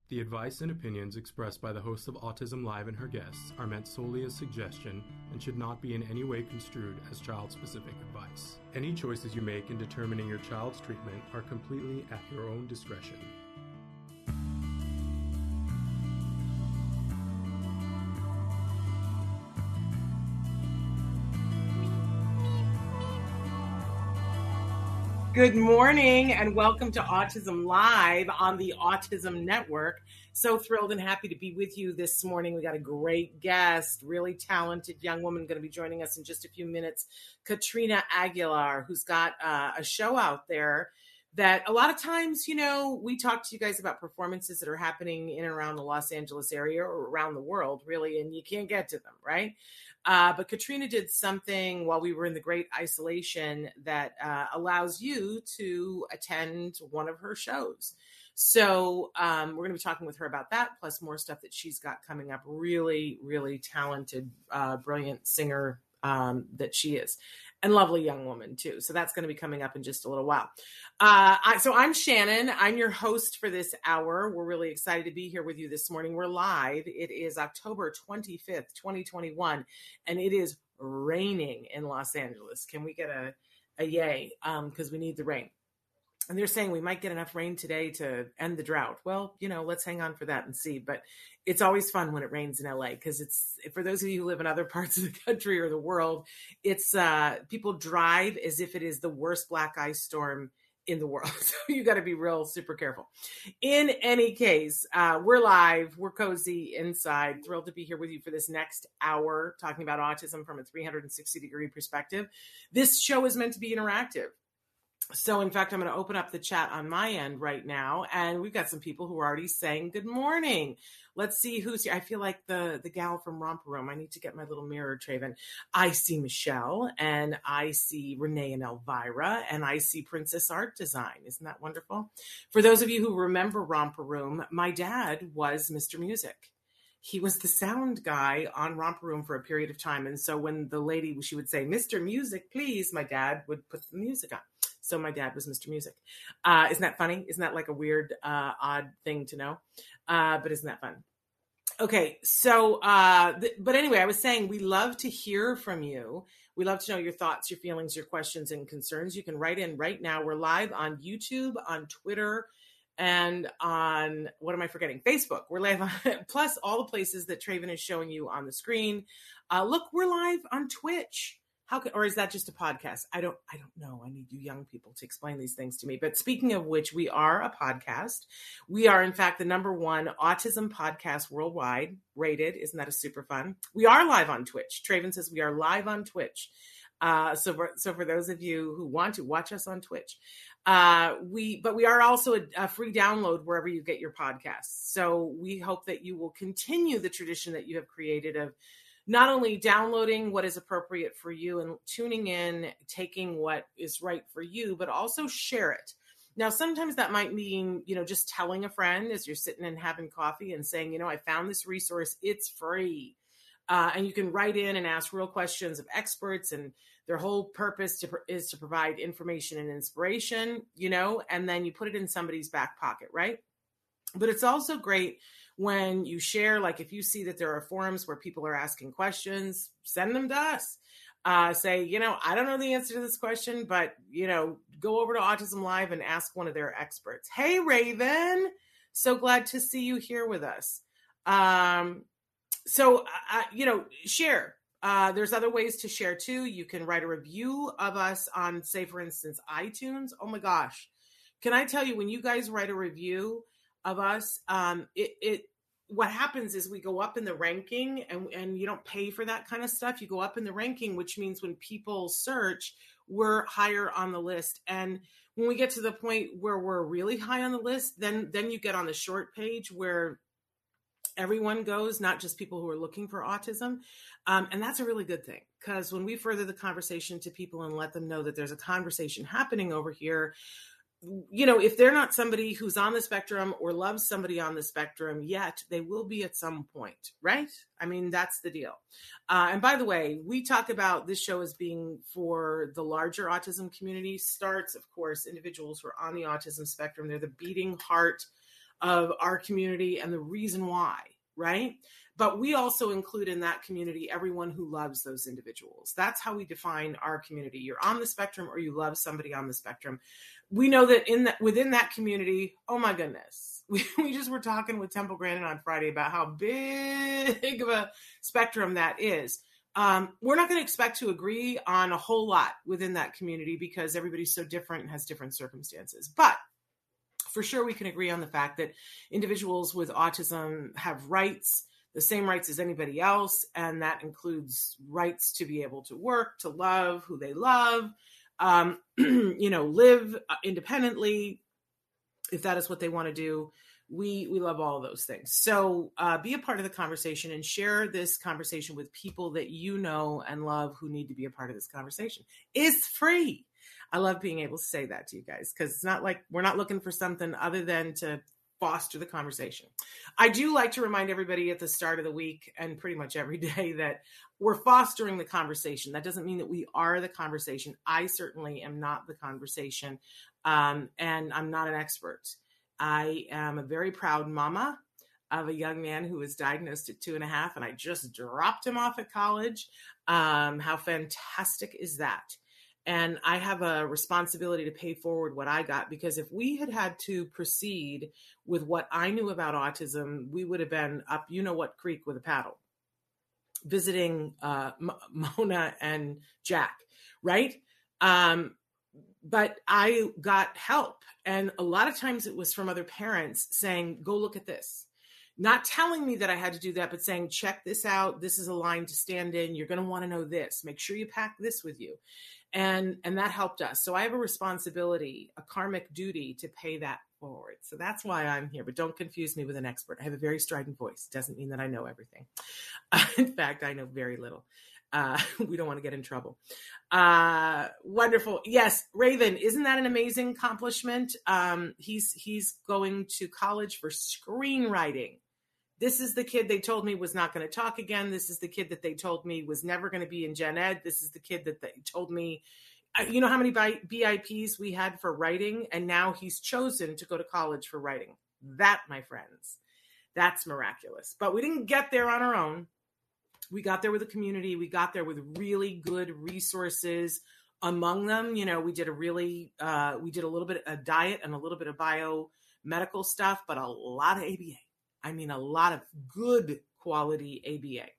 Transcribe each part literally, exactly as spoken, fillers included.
The advice and opinions expressed by the host of Autism Live and her guests are meant solely as suggestion and should not be in any way construed as child-specific advice. Any choices you make in determining your child's treatment are completely at your own discretion. Good morning and welcome to Autism Live on the Autism Network. So thrilled and happy to be with you this morning. We got a great guest, really talented young woman going to be joining us in just a few minutes, Katrina Aguilar, who's got uh, a show out there that a lot of times, you know, we talk to you guys about performances that are happening in and around the Los Angeles area or around the world, really, and you can't get to them, right? Uh, but Katrina did something while we were in the great isolation that uh, allows you to attend one of her shows. So um, we're going to be talking with her about that, plus more stuff that she's got coming up. Really, really talented, uh, brilliant singer um, that she is. And lovely young woman, too. So that's going to be coming up in just a little while. Uh, I, so I'm Shannon. I'm your host for this hour. We're really excited to be here with you this morning. We're live. It is October twenty-fifth, twenty twenty-one, and it is raining in Los Angeles. Can we get a, a yay? Because um, we need the rain. And they're saying we might get enough rain today to end the drought. Well, you know, let's hang on for that and see. But it's always fun when it rains in L A because it's, for those of you who live in other parts of the country or the world, it's uh, people drive as if it is the worst black ice storm in the world. So you got to be real super careful. In any case, uh, we're live, we're cozy inside, thrilled to be here with you for this next hour, talking about autism from a three hundred sixty degree perspective. This show is meant to be interactive. So, in fact, I'm going to open up the chat on my end right now, and we've got some people who are already saying good morning. Let's see who's here. I feel like the, the gal from Romper Room. I need to get my little mirror, Traven. I see Michelle, and I see Renee and Elvira, and I see Princess Art Design. Isn't that wonderful? For those of you who remember Romper Room, my dad was Mister Music. He was the sound guy on Romper Room for a period of time, and so when the lady, she would say, Mister Music, please, my dad would put the music on. So my dad was Mister Music. Uh, isn't that funny? Isn't that like a weird, uh, odd thing to know? Uh, but isn't that fun? Okay, so, uh, th- but anyway, I was saying we love to hear from you. We love to know your thoughts, your feelings, your questions, and concerns. You can write in right now. We're live on YouTube, on Twitter, and on, what am I forgetting? Facebook. We're live on, plus all the places that Traven is showing you on the screen. Uh, look, we're live on Twitch. How can, or is that just a podcast? I don't, I don't know. I need you young people to explain these things to me. But speaking of which, we are a podcast. We are, in fact, the number one autism podcast worldwide rated. Isn't that a super fun? We are live on Twitch. Traven says we are live on Twitch. Uh, so, for, so for those of you who want to watch us on Twitch, uh, we, but we are also a, a free download wherever you get your podcasts. So we hope that you will continue the tradition that you have created of not only downloading what is appropriate for you and tuning in, taking what is right for you, but also share it. Now, sometimes that might mean, you know, just telling a friend as you're sitting and having coffee and saying, you know, I found this resource, it's free. Uh, and you can write in and ask real questions of experts, and their whole purpose to, is to provide information and inspiration, you know, and then you put it in somebody's back pocket, right? But it's also great when you share, like if you see that there are forums where people are asking questions, send them to us. Uh, say, you know, I don't know the answer to this question, but, you know, go over to Autism Live and ask one of their experts. Hey, Raven. So glad to see you here with us. Um, so, uh, you know, share. Uh, there's other ways to share, too. You can write a review of us on, say, for instance, iTunes. Oh, my gosh. Can I tell you, when you guys write a review of us, um, it, it, what happens is we go up in the ranking, and, and you don't pay for that kind of stuff. You go up in the ranking, which means when people search, we're higher on the list. And when we get to the point where we're really high on the list, then, then you get on the short page where everyone goes, not just people who are looking for autism. Um, and that's a really good thing, because when we further the conversation to people and let them know that there's a conversation happening over here, you know, if they're not somebody who's on the spectrum or loves somebody on the spectrum yet, they will be at some point, right? I mean, that's the deal. Uh, and by the way, we talk about this show as being for the larger autism community. Starts, of course, individuals who are on the autism spectrum. They're the beating heart of our community and the reason why, right? But we also include in that community everyone who loves those individuals. That's how we define our community. You're on the spectrum or you love somebody on the spectrum. We know that in that within that community, oh my goodness, we, we just were talking with Temple Grandin on Friday about how big of a spectrum that is. Um, we're not going to expect to agree on a whole lot within that community because everybody's so different and has different circumstances. But for sure, we can agree on the fact that individuals with autism have rights, the same rights as anybody else. And that includes rights to be able to work, to love who they love, um, you know, live independently, if that is what they want to do. We we love all of those things. So uh, be a part of the conversation and share this conversation with people that you know and love who need to be a part of this conversation. It's free. I love being able to say that to you guys because it's not like we're not looking for something other than to foster the conversation. I do like to remind everybody at the start of the week and pretty much every day that we're fostering the conversation. That doesn't mean that we are the conversation. I certainly am not the conversation, um, and I'm not an expert. I am a very proud mama of a young man who was diagnosed at two and a half, and I just dropped him off at college. Um, how fantastic is that? And I have a responsibility to pay forward what I got, because if we had had to proceed with what I knew about autism, we would have been up, you know what, creek with a paddle, visiting uh, M- Mona and Jack, right? Um, but I got help. And a lot of times it was from other parents saying, go look at this. Not telling me that I had to do that, but saying, check this out. This is a line to stand in. You're going to want to know this. Make sure you pack this with you. And, and that helped us. So I have a responsibility, a karmic duty to pay that forward. So that's why I'm here. But don't confuse me with an expert. I have a very strident voice. It doesn't mean that I know everything. Uh, in fact, I know very little. Uh, we don't want to get in trouble. Uh, wonderful. Yes, Raven, isn't that an amazing accomplishment? Um, he's he's going to college for screenwriting. This is the kid they told me was not going to talk again. This is the kid that they told me was never going to be in gen ed. This is the kid that they told me, you know how many B I Ps we had for writing? And now he's chosen to go to college for writing. That, my friends, that's miraculous. But we didn't get there on our own. We got there with a community. We got there with really good resources. Among them, you know, we did a really, uh, we did a little bit of diet and a little bit of biomedical stuff, but a lot of A B A. I mean, a lot of good quality A B A.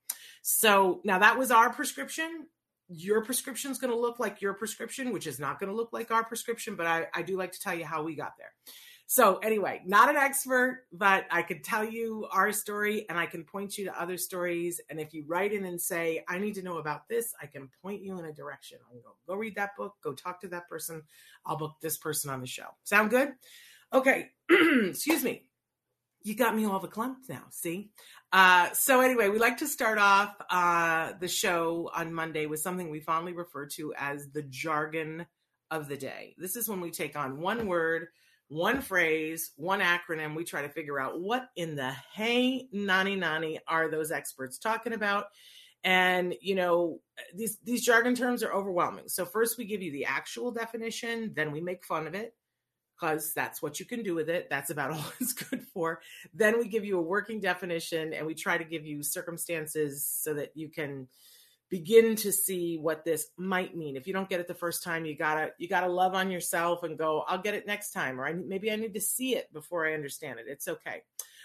So now that was our prescription. Your prescription is going to look like your prescription, which is not going to look like our prescription, but I, I do like to tell you how we got there. So anyway, not an expert, but I could tell you our story and I can point you to other stories. And if you write in and say, I need to know about this, I can point you in a direction. I'll go, go read that book, go talk to that person. I'll book this person on the show. Sound good? Okay. Excuse me. You got me all the clumps now, see? Uh, so anyway, we like to start off uh, the show on Monday with something we fondly refer to as the jargon of the day. This is when we take on one word, one phrase, one acronym. We try to figure out what in the hey nani nani are those experts talking about. And, you know, these, these jargon terms are overwhelming. So first we give you the actual definition, then we make fun of it, because that's what you can do with it. That's about all it's good for. Then we give you a working definition and we try to give you circumstances so that you can begin to see what this might mean. If you don't get it the first time, you gotta, you gotta love on yourself and go, I'll get it next time. Or I, maybe I need to see it before I understand it. It's okay.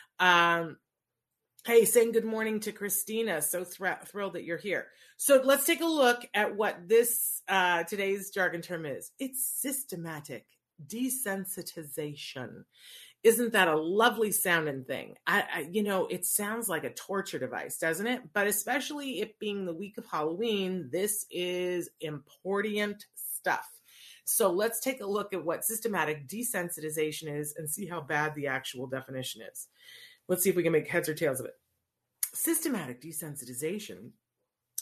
Um, hey, saying good morning to Christina. So thr- thrilled that you're here. So let's take a look at what this, uh, today's jargon term is. It's systematic desensitization. Isn't that a lovely sounding thing? I, I, you know, it sounds like a torture device, doesn't it? But especially it being the week of Halloween, this is important stuff. So let's take a look at what systematic desensitization is and see how bad the actual definition is. Let's see if we can make heads or tails of it. Systematic desensitization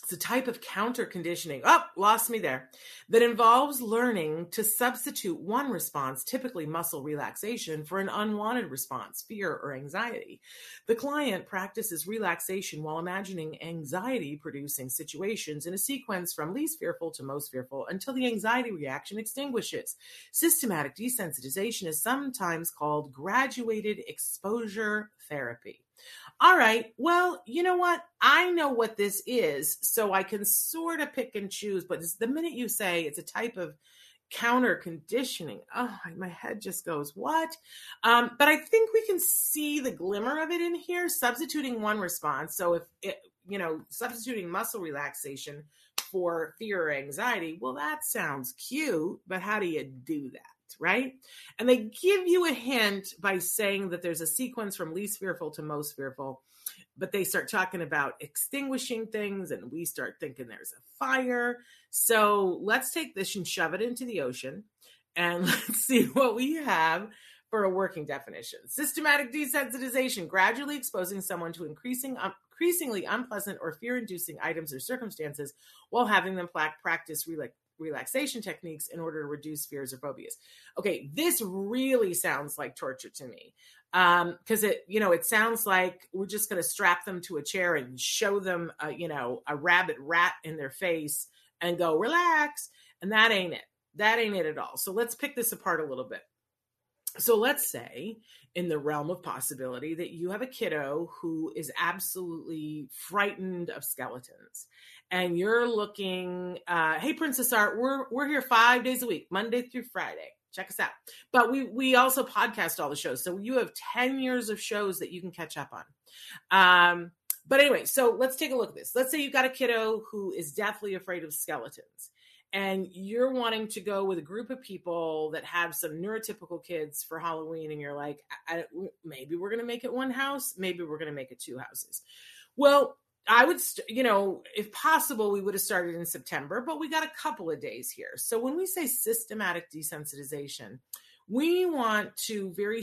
It's a type of counter conditioning. Oh, lost me there. That involves learning to substitute one response, typically muscle relaxation, for an unwanted response, fear or anxiety. The client practices relaxation while imagining anxiety-producing situations in a sequence from least fearful to most fearful until the anxiety reaction extinguishes. Systematic desensitization is sometimes called graduated exposure therapy. All right, well, you know what? I know what this is, so I can sort of pick and choose, but the minute you say it's a type of counter conditioning, oh, my head just goes, what? Um, but I think we can see the glimmer of it in here, substituting one response. So if, it, you know, substituting muscle relaxation for fear or anxiety, well, that sounds cute, but how do you do that? Right? And they give you a hint by saying that there's a sequence from least fearful to most fearful, but they start talking about extinguishing things and we start thinking there's a fire. So let's take this and shove it into the ocean and let's see what we have for a working definition. Systematic desensitization, gradually exposing someone to increasing, um, increasingly unpleasant or fear-inducing items or circumstances while having them practice relax relaxation techniques in order to reduce fears or phobias. Okay, this really sounds like torture to me. Um, because it, you know, it sounds like we're just going to strap them to a chair and show them, a, you know, a rabbit rat in their face and go, relax. And that ain't it. That ain't it at all. So let's pick this apart a little bit. So let's say in the realm of possibility that you have a kiddo who is absolutely frightened of skeletons and you're looking, uh, hey, Princess Art, we're, we're here five days a week, Monday through Friday. Check us out. But we, we also podcast all the shows. So you have ten years of shows that you can catch up on. Um, but anyway, so let's take a look at this. Let's say you've got a kiddo who is deathly afraid of skeletons. And you're wanting to go with a group of people that have some neurotypical kids for Halloween. And you're like, I, I, maybe we're going to make it one house. Maybe we're going to make it two houses. Well, I would, st- you know, if possible, we would have started in September, but we got a couple of days here. So when we say systematic desensitization, we want to very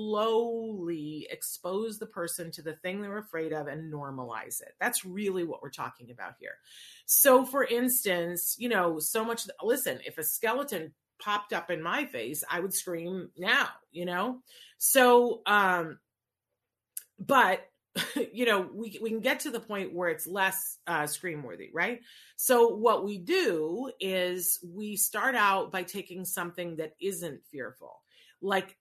slowly expose the person to the thing they're afraid of and normalize it. That's really what we're talking about here. So for instance, you know, so much, listen, if a skeleton popped up in my face, I would scream now, you know? So, um, but you know, we we can get to the point where it's less uh, scream worthy, right? So what we do is we start out by taking something that isn't fearful. Like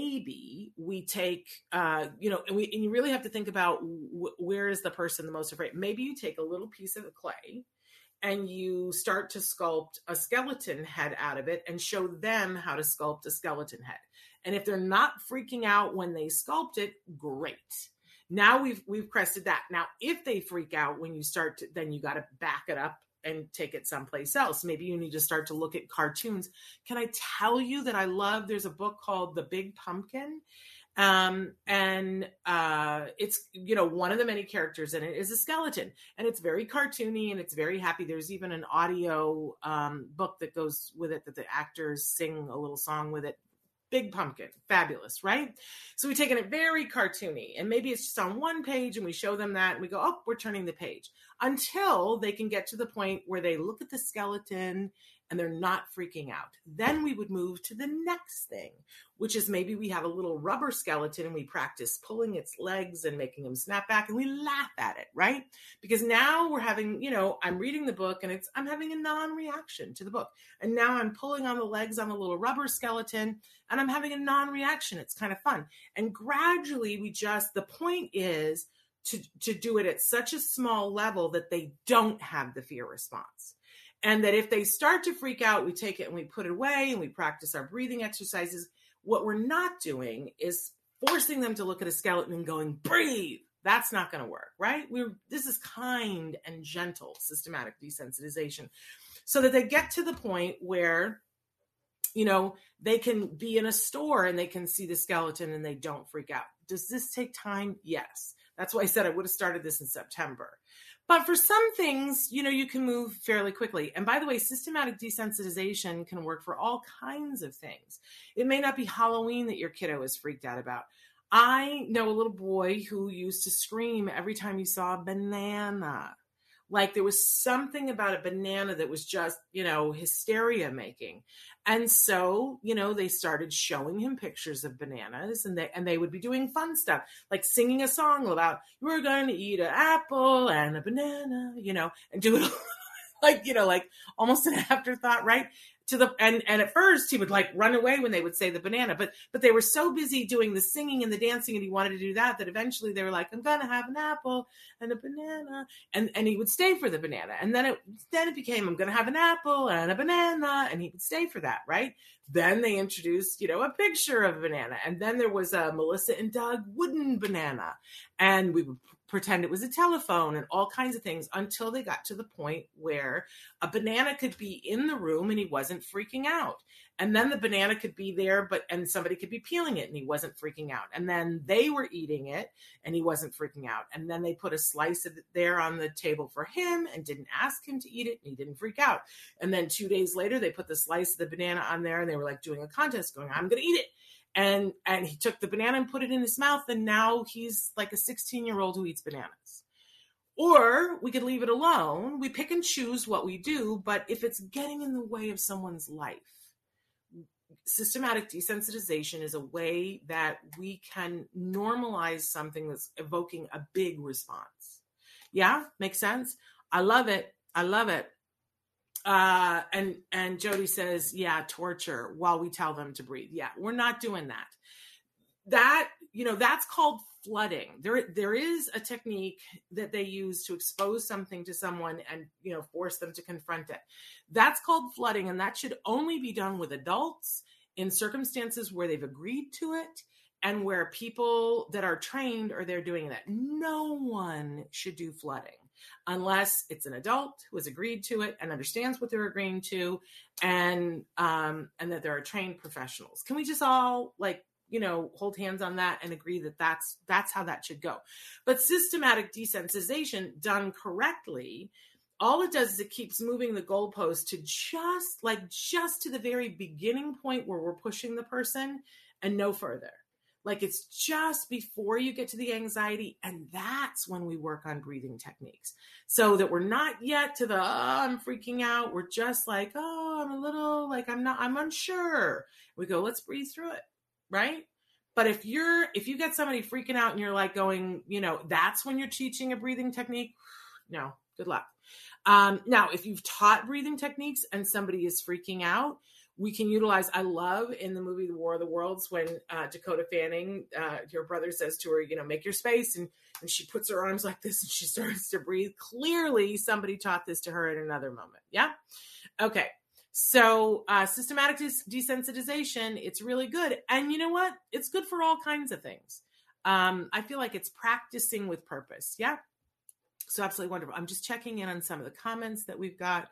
maybe we take, uh, you know, and, we, and you really have to think about w- where is the person the most afraid. Maybe you take a little piece of the clay and you start to sculpt a skeleton head out of it and show them how to sculpt a skeleton head. And if they're not freaking out when they sculpt it, great. Now we've we've crested that. Now, if they freak out when you start to, then you got to back it up and take it someplace else. Maybe you need to start to look at cartoons. Can I tell you that I love, there's a book called The Big Pumpkin. Um, and uh, it's, you know, one of the many characters in it is a skeleton and it's very cartoony and it's very happy. There's even an audio um, book that goes with it that the actors sing a little song with it. Big Pumpkin, fabulous, right? So we've taken it very cartoony and maybe it's just on one page and we show them that and we go, oh, we're turning the page until they can get to the point where they look at the skeleton and they're not freaking out. Then we would move to the next thing, which is maybe we have a little rubber skeleton and we practice pulling its legs and making them snap back and we laugh at it, right? Because now we're having, you know, I'm reading the book and it's, I'm having a non-reaction to the book. And now I'm pulling on the legs on the little rubber skeleton and I'm having a non-reaction. It's kind of fun. And gradually we just, the point is to, to do it at such a small level that they don't have the fear response. And that if they start to freak out, we take it and we put it away and we practice our breathing exercises. What we're not doing is forcing them to look at a skeleton and going, breathe. That's not going to work, right? We're, this is kind and gentle, systematic desensitization so that they get to the point where, you know, they can be in a store and they can see the skeleton and they don't freak out. Does this take time? Yes. That's why I said I would have started this in September. But for some things, you know, you can move fairly quickly. And by the way, systematic desensitization can work for all kinds of things. It may not be Halloween that your kiddo is freaked out about. I know a little boy who used to scream every time he saw a banana. Like there was something about a banana that was just, you know, hysteria making. And so, you know, they started showing him pictures of bananas, and they and they would be doing fun stuff, like singing a song about, we're going to eat an apple and a banana, you know, and do it like, you know, like almost an afterthought, right? To the and and at first he would like run away when they would say the banana, but but they were so busy doing the singing and the dancing, and he wanted to do that that eventually they were like, I'm gonna have an apple and a banana, and and he would stay for the banana, and then it then it became, I'm gonna have an apple and a banana, and he would stay for that, right? Then they introduced, you know, a picture of a banana, and then there was a Melissa and Doug wooden banana, and we would pretend it was a telephone and all kinds of things until they got to the point where a banana could be in the room and he wasn't freaking out. And then the banana could be there, but and somebody could be peeling it and he wasn't freaking out. And then they were eating it and he wasn't freaking out. And then they put a slice of it there on the table for him and didn't ask him to eat it, and he didn't freak out. And then two days later, they put the slice of the banana on there, and they were like doing a contest going, I'm going to eat it. And and he took the banana and put it in his mouth, and now he's like a sixteen-year-old who eats bananas. Or we could leave it alone. We pick and choose what we do, but if it's getting in the way of someone's life, systematic desensitization is a way that we can normalize something that's evoking a big response. Yeah, makes sense? I love it. I love it. Uh, and, and Jody says, yeah, torture while we tell them to breathe. Yeah, we're not doing that. That, you know, that's called flooding. There, there is a technique that they use to expose something to someone and, you know, force them to confront it. That's called flooding. And that should only be done with adults in circumstances where they've agreed to it and where people that are trained are there doing that. No one should do flooding unless it's an adult who has agreed to it and understands what they're agreeing to, and um, and that there are trained professionals. Can we just all like, you know, hold hands on that and agree that that's that's how that should go? But systematic desensitization done correctly, all it does is it keeps moving the goalpost to just like just to the very beginning point where we're pushing the person and no further. Like it's just before you get to the anxiety, and that's when we work on breathing techniques so that we're not yet to the, oh, I'm freaking out. We're just like, oh, I'm a little like, I'm not, I'm unsure. We go, let's breathe through it. Right. But if you're, if you get somebody freaking out and you're like going, you know, that's when you're teaching a breathing technique. No, good luck. Um, now, if you've taught breathing techniques and somebody is freaking out, we can utilize, I love in the movie The War of the Worlds when uh, Dakota Fanning, uh, your brother says to her, you know, make your space. And, and she puts her arms like this and she starts to breathe. Clearly somebody taught this to her at another moment. Yeah. Okay. So uh, systematic des- desensitization, it's really good. And you know what? It's good for all kinds of things. Um, I feel like it's practicing with purpose. Yeah. So absolutely wonderful. I'm just checking in on some of the comments that we've got.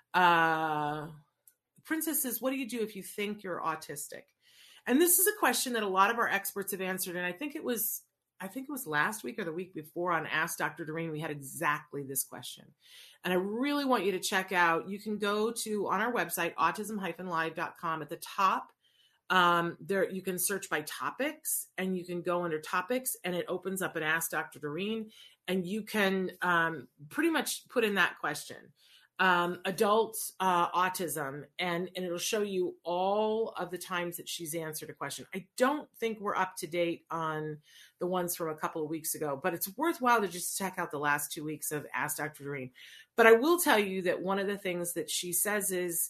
Uh, Princess says, what do you do if you think you're autistic? And this is a question that a lot of our experts have answered. And I think it was, I think it was last week or the week before on Ask Doctor Doreen, we had exactly this question. And I really want you to check out, you can go to, on our website, autism dash live dot com. At the top, um, there you can search by topics, and you can go under topics, and it opens up an Ask Doctor Doreen, and you can um, pretty much put in that question. Um, adult uh, autism, and, and it'll show you all of the times that she's answered a question. I don't think we're up to date on the ones from a couple of weeks ago, but it's worthwhile to just check out the last two weeks of Ask Doctor Doreen. But I will tell you that one of the things that she says is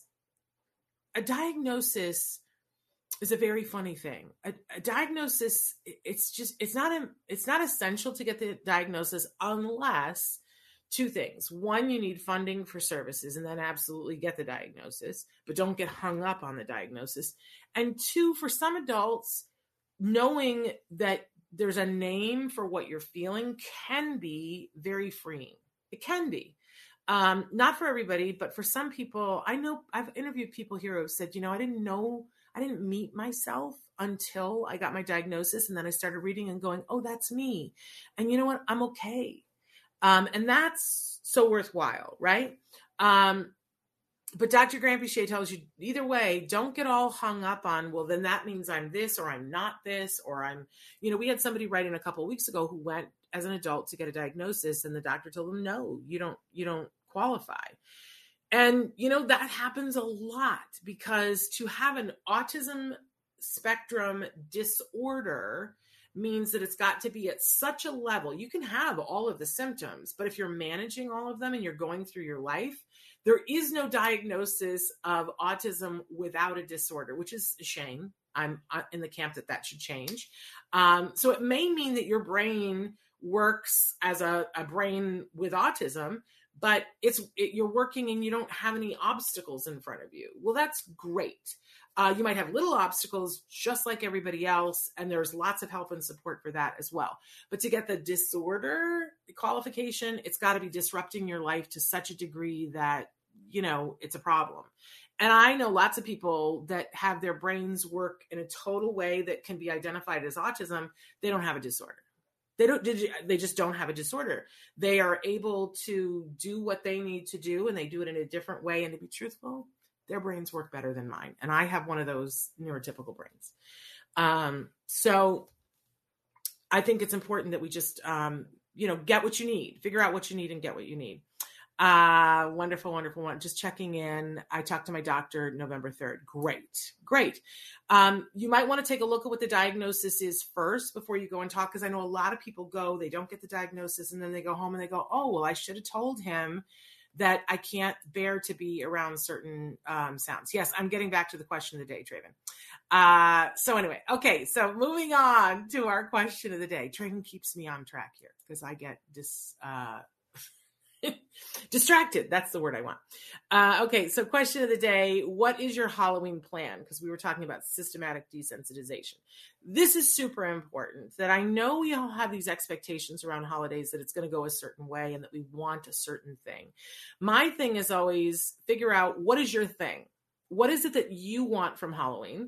a diagnosis is a very funny thing. A, a diagnosis, it's just, it's not, a, it's not essential to get the diagnosis unless two things. One, you need funding for services, and then absolutely get the diagnosis, but don't get hung up on the diagnosis. And two, for some adults, knowing that there's a name for what you're feeling can be very freeing. It can be. Um, not for everybody, but for some people, I know I've interviewed people here who have said, you know, I didn't know, I didn't meet myself until I got my diagnosis. And then I started reading and going, oh, that's me. And you know what? I'm okay. Um, and that's so worthwhile, right? Um, but Doctor Grant Bichet tells you either way, don't get all hung up on, well, then that means I'm this or I'm not this, or I'm, you know, we had somebody write in a couple of weeks ago who went as an adult to get a diagnosis, and the doctor told them, no, you don't, you don't qualify. And, you know, that happens a lot, because to have an autism spectrum disorder means that it's got to be at such a level. You can have all of the symptoms, but if you're managing all of them and you're going through your life, there is no diagnosis of autism without a disorder, which is a shame. I'm in the camp that that should change. Um, so it may mean that your brain works as a, a brain with autism, but it's it, you're working and you don't have any obstacles in front of you. Well, that's great. Uh, you might have little obstacles just like everybody else, and there's lots of help and support for that as well. But to get the disorder qualification, it's got to be disrupting your life to such a degree that, you know, it's a problem. And I know lots of people that have their brains work in a total way that can be identified as autism. They don't have a disorder. They don't, they just don't have a disorder. They are able to do what they need to do, and they do it in a different way. And to be truthful, their brains work better than mine. And I have one of those neurotypical brains. Um, so I think it's important that we just, um, you know, get what you need, figure out what you need and get what you need. Uh, wonderful, wonderful one. Just checking in. I talked to my doctor November third. Great, great. Um, you might want to take a look at what the diagnosis is first before you go and talk. Cause I know a lot of people go, they don't get the diagnosis, and then they go home and they go, oh, well, I should have told him that I can't bear to be around certain um, sounds. Yes, I'm getting back to the question of the day, Traven. Uh, so anyway, okay, so moving on to our question of the day. Traven keeps me on track here because I get dis, uh, distracted. That's the word I want. Uh, okay, so question of the day. What is your Halloween plan? Because we were talking about systematic desensitization. This is super important, that I know we all have these expectations around holidays that it's going to go a certain way and that we want a certain thing. My thing is always figure out, what is your thing? What is it that you want from Halloween?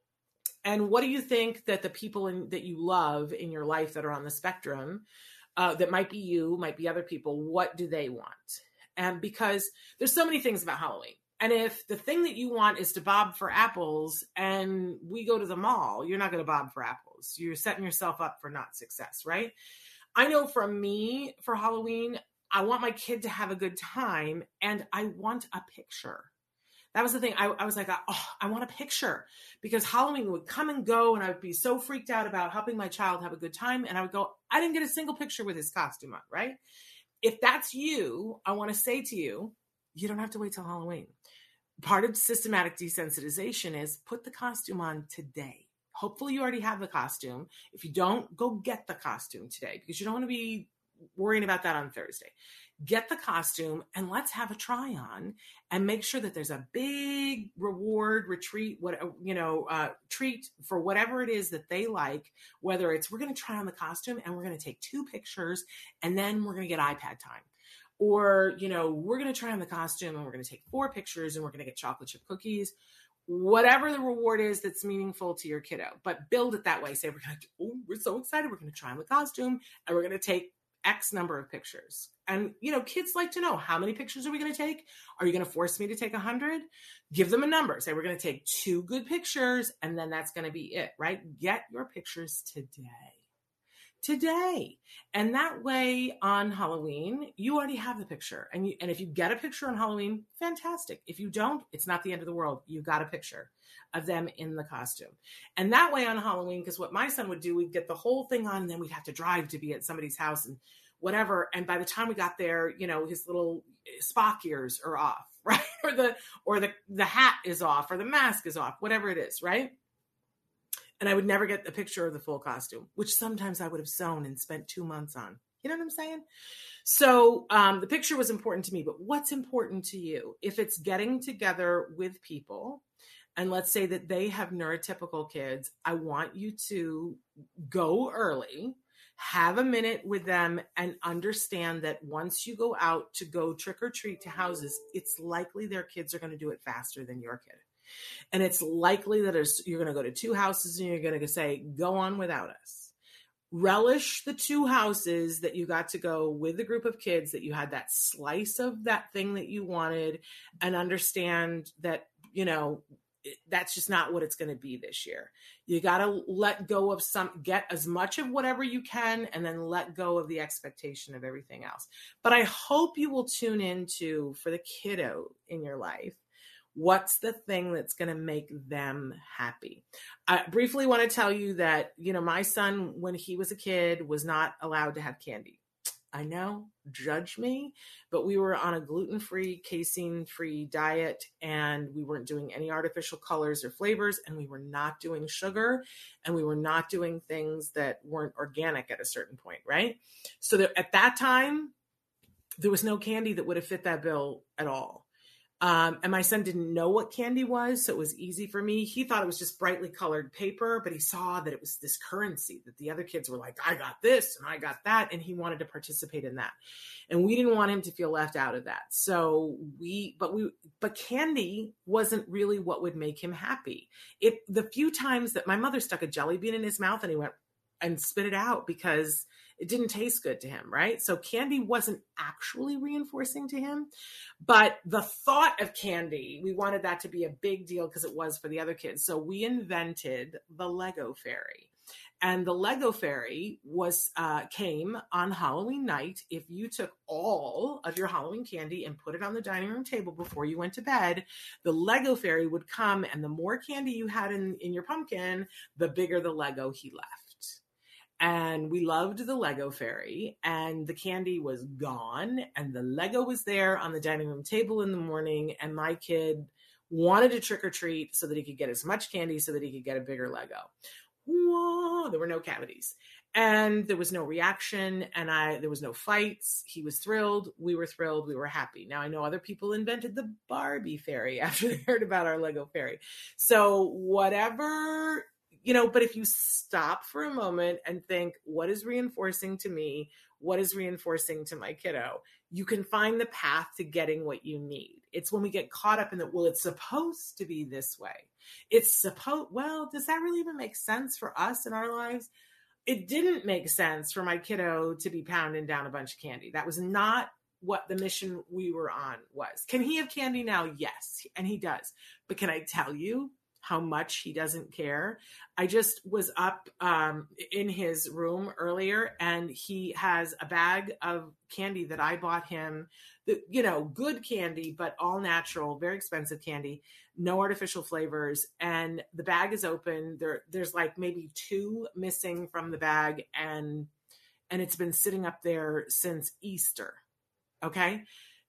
And what do you think that the people in, that you love in your life that are on the spectrum, Uh, that might be you, might be other people, what do they want? And because there's so many things about Halloween. And if the thing that you want is to bob for apples and we go to the mall, you're not going to bob for apples. You're setting yourself up for not success, right? I know for me, for Halloween, I want my kid to have a good time, and I want a picture. That was the thing. I, I was like, oh, I want a picture, because Halloween would come and go, and I would be so freaked out about helping my child have a good time. And I would go, I didn't get a single picture with his costume on, right? If that's you, I want to say to you, you don't have to wait till Halloween. Part of systematic desensitization is put the costume on today. Hopefully you already have the costume. If you don't, go get the costume today, because you don't want to be worrying about that on Thursday. Get the costume and let's have a try on, and make sure that there's a big reward retreat, what, you know, uh, treat for whatever it is that they like, whether it's, we're going to try on the costume and we're going to take two pictures and then we're going to get iPad time. Or, you know, we're going to try on the costume and we're going to take four pictures and we're going to get chocolate chip cookies. Whatever the reward is that's meaningful to your kiddo, but build it that way. Say, we're going to, oh, we're so excited. We're going to try on the costume and we're going to take X number of pictures. And, you know, kids like to know, how many pictures are we going to take? Are you going to force me to take a hundred? Give them a number. Say, we're going to take two good pictures, and then that's going to be it, right? Get your pictures today. Today. And that way on Halloween, you already have the picture. And you, and if you get a picture on Halloween, fantastic. If you don't, it's not the end of the world. You got a picture of them in the costume. And that way on Halloween, because what my son would do, we'd get the whole thing on, and then we'd have to drive to be at somebody's house and whatever. And by the time we got there, you know, his little Spock ears are off, right? Or the, or the, the hat is off, or the mask is off, whatever it is, right? And I would never get a picture of the full costume, which sometimes I would have sewn and spent two months on. You know what I'm saying? So um, the picture was important to me, but what's important to you? If it's getting together with people, and let's say that they have neurotypical kids, I want you to go early, have a minute with them, and understand that once you go out to go trick or treat to houses, it's likely their kids are going to do it faster than your kid. And it's likely that you're going to go to two houses and you're going to say, go on without us. Relish the two houses that you got to go with the group of kids, that you had that slice of that thing that you wanted, and understand that, you know, that's just not what it's going to be this year. You got to let go of some, get as much of whatever you can, and then let go of the expectation of everything else. But I hope you will tune into, for the kiddo in your life, what's the thing that's going to make them happy? I briefly want to tell you that, you know, my son, when he was a kid, was not allowed to have candy. I know, judge me, but we were on a gluten-free, casein-free diet, and we weren't doing any artificial colors or flavors, and we were not doing sugar, and we were not doing things that weren't organic at a certain point, right? So that at that time, there was no candy that would have fit that bill at all. Um, and my son didn't know what candy was, so it was easy for me. He thought it was just brightly colored paper, but he saw that it was this currency that the other kids were like, I got this and I got that, and he wanted to participate in that. And we didn't want him to feel left out of that. So we, but we, but candy wasn't really what would make him happy. It, the few times that my mother stuck a jelly bean in his mouth and he went and spit it out because it didn't taste good to him, right? So candy wasn't actually reinforcing to him, but the thought of candy, we wanted that to be a big deal because it was for the other kids. So we invented the Lego Fairy. And the Lego Fairy was uh, came on Halloween night. If you took all of your Halloween candy and put it on the dining room table before you went to bed, the Lego Fairy would come, and the more candy you had in, in your pumpkin, the bigger the Lego he left. And we loved the Lego Fairy, and the candy was gone, and the Lego was there on the dining room table in the morning, and my kid wanted to trick or treat so that he could get as much candy so that he could get a bigger Lego. Whoa, there were no cavities, and there was no reaction, and I there was no fights. He was thrilled. We were thrilled. We were happy. Now, I know other people invented the Barbie Fairy after they heard about our Lego Fairy. So whatever... You know, but if you stop for a moment and think, what is reinforcing to me? What is reinforcing to my kiddo? You can find the path to getting what you need. It's when we get caught up in that, well, it's supposed to be this way. It's supposed, well, does that really even make sense for us in our lives? It didn't make sense for my kiddo to be pounding down a bunch of candy. That was not what the mission we were on was. Can he have candy now? Yes, and he does. But can I tell you how much he doesn't care? I just was up um, in his room earlier, and he has a bag of candy that I bought him, the, you know, good candy, but all natural, very expensive candy, no artificial flavors. And the bag is open. There, there's like maybe two missing from the bag, and, and it's been sitting up there since Easter. Okay.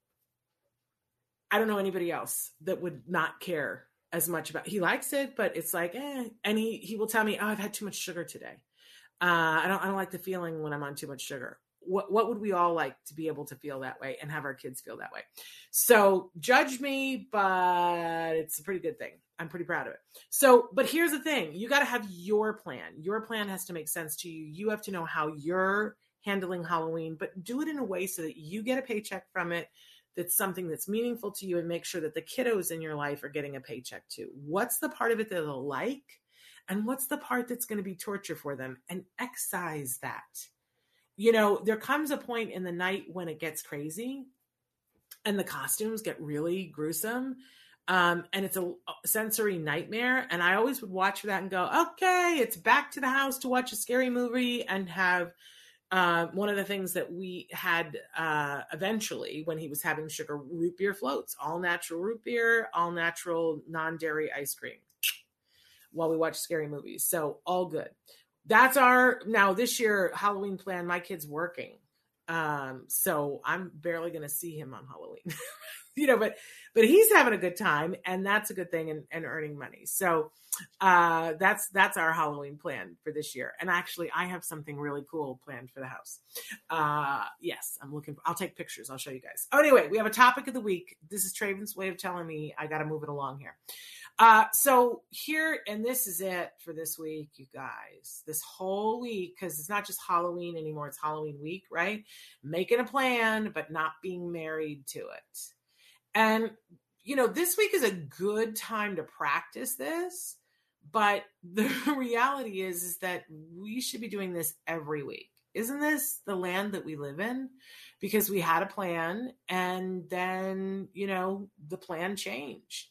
I don't know anybody else that would not care as much about, he likes it, but it's like, eh. And he, he will tell me, oh, I've had too much sugar today. Uh, I don't, I don't like the feeling when I'm on too much sugar. What, what would we all like to be able to feel that way and have our kids feel that way? So judge me, but it's a pretty good thing. I'm pretty proud of it. So, but here's the thing. You got to have your plan. Your plan has to make sense to you. You have to know how you're handling Halloween, but do it in a way so that you get a paycheck from it. That's something that's meaningful to you, and make sure that the kiddos in your life are getting a paycheck too. What's the part of it that they'll like? And what's the part that's going to be torture for them? And excise that. You know, there comes a point in the night when it gets crazy and the costumes get really gruesome. Um, and it's a sensory nightmare. And I always would watch for that and go, okay, it's back to the house to watch a scary movie and have Uh, one of the things that we had uh, eventually when he was having sugar, root beer floats, all natural root beer, all natural non-dairy ice cream while we watch scary movies. So all good. That's our, now this year Halloween plan, my kid's working. Um, so I'm barely going to see him on Halloween, you know, but, but he's having a good time, and that's a good thing, and, and earning money. So uh, that's, that's our Halloween plan for this year. And actually I have something really cool planned for the house. Uh, yes, I'm looking for, I'll take pictures. I'll show you guys. Oh, anyway, we have a topic of the week. This is Traven's way of telling me I got to move it along here. Uh, so here, and this is it for this week, you guys, this whole week, because it's not just Halloween anymore. It's Halloween week, right? Making a plan, but not being married to it. And, you know, this week is a good time to practice this, but the reality is, is that we should be doing this every week. Isn't this the land that we live in? Because we had a plan, and then, you know, the plan changed.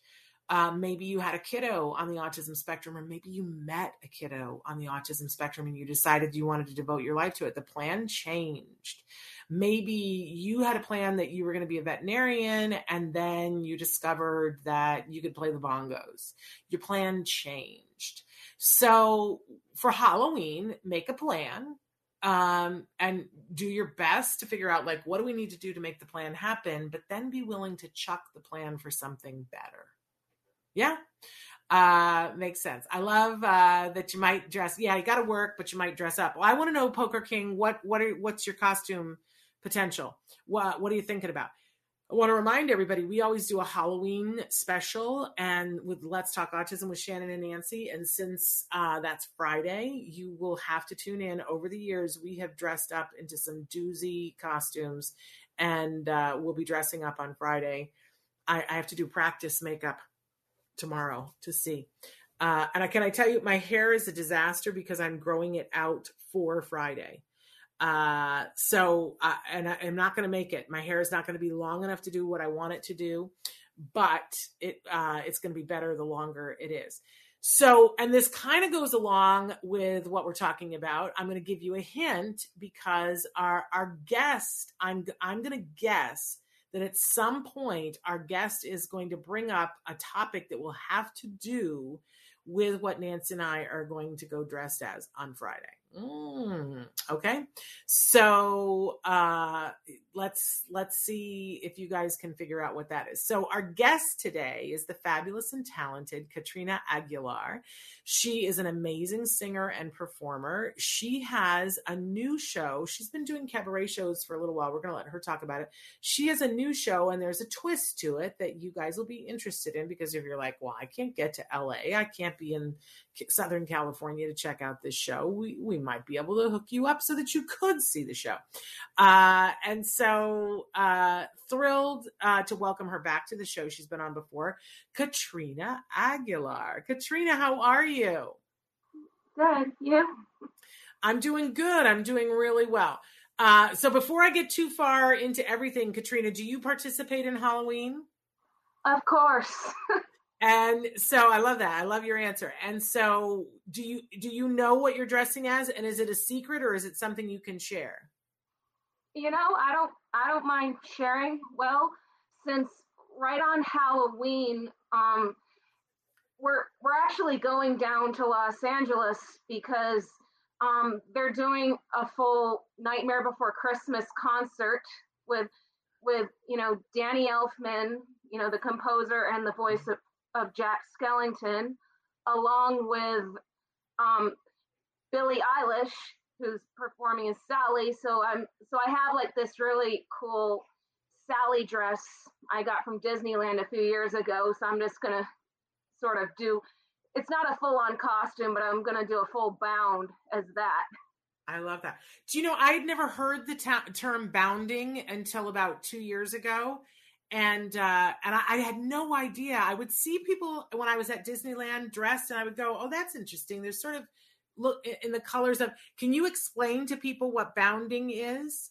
Uh, maybe you had a kiddo on the autism spectrum, or maybe you met a kiddo on the autism spectrum and you decided you wanted to devote your life to it. The plan changed. Maybe you had a plan that you were going to be a veterinarian, and then you discovered that you could play the bongos. Your plan changed. So for Halloween, make a plan. Um, and do your best to figure out, like, what do we need to do to make the plan happen, but then be willing to chuck the plan for something better. Yeah. Uh, makes sense. I love, uh, that you might dress. Yeah. You got to work, but you might dress up. Well, I want to know, Poker King, what, what are, what's your costume potential? What, what are you thinking about? I want to remind everybody, we always do a Halloween special and with Let's Talk Autism with Shannon and Nancy. And since uh, that's Friday, you will have to tune in. Over the years, we have dressed up into some doozy costumes, and uh, we'll be dressing up on Friday. I, I have to do practice makeup tomorrow to see. Uh, and I, can I tell you, my hair is a disaster because I'm growing it out for Friday. Uh, so, uh, and I, I'm not going to make it. My hair is not going to be long enough to do what I want it to do, but it, uh, it's going to be better the longer it is. So, and this kind of goes along with what we're talking about. I'm going to give you a hint because our, our guest, I'm, I'm going to guess that at some point our guest is going to bring up a topic that will have to do with what Nancy and I are going to go dressed as on Friday. Mm, okay. So, uh, let's, let's see if you guys can figure out what that is. So our guest today is the fabulous and talented Katrina Aguilar. She is an amazing singer and performer. She has a new show. She's been doing cabaret shows for a little while. We're going to let her talk about it. She has a new show, and there's a twist to it that you guys will be interested in, because if you're like, well, I can't get to L A, I can't be in Southern California to check out this show, we, we might be able to hook you up so that you could see the show. Uh, and so uh, thrilled uh, to welcome her back to the show. She's been on before, Katrina Aguilar. Katrina, how are you? Good. You? I'm doing good. I'm doing really well. Uh, so before I get too far into everything, Katrina, do you participate in Halloween? Of course. And so I love that. I love your answer. And so do you, do you know what you're dressing as? And is it a secret, or is it something you can share? You know, I don't, I don't mind sharing. Well, since right on Halloween, um, we're, we're actually going down to Los Angeles because, um, they're doing a full Nightmare Before Christmas concert with, with, you know, Danny Elfman, you know, the composer and the voice of, of Jack Skellington, along with um, Billie Eilish, who's performing as Sally. So I'm so I have like this really cool Sally dress I got from Disneyland a few years ago. So I'm just gonna sort of do. It's not a full-on costume, but I'm gonna do a full bound as that. I love that. Do you know, I had never heard the ta- term bounding until about two years ago. And uh, and I, I had no idea. I would see people when I was at Disneyland dressed, and I would go, "Oh, that's interesting." There's sort of look in the colors of. Can you explain to people what bounding is?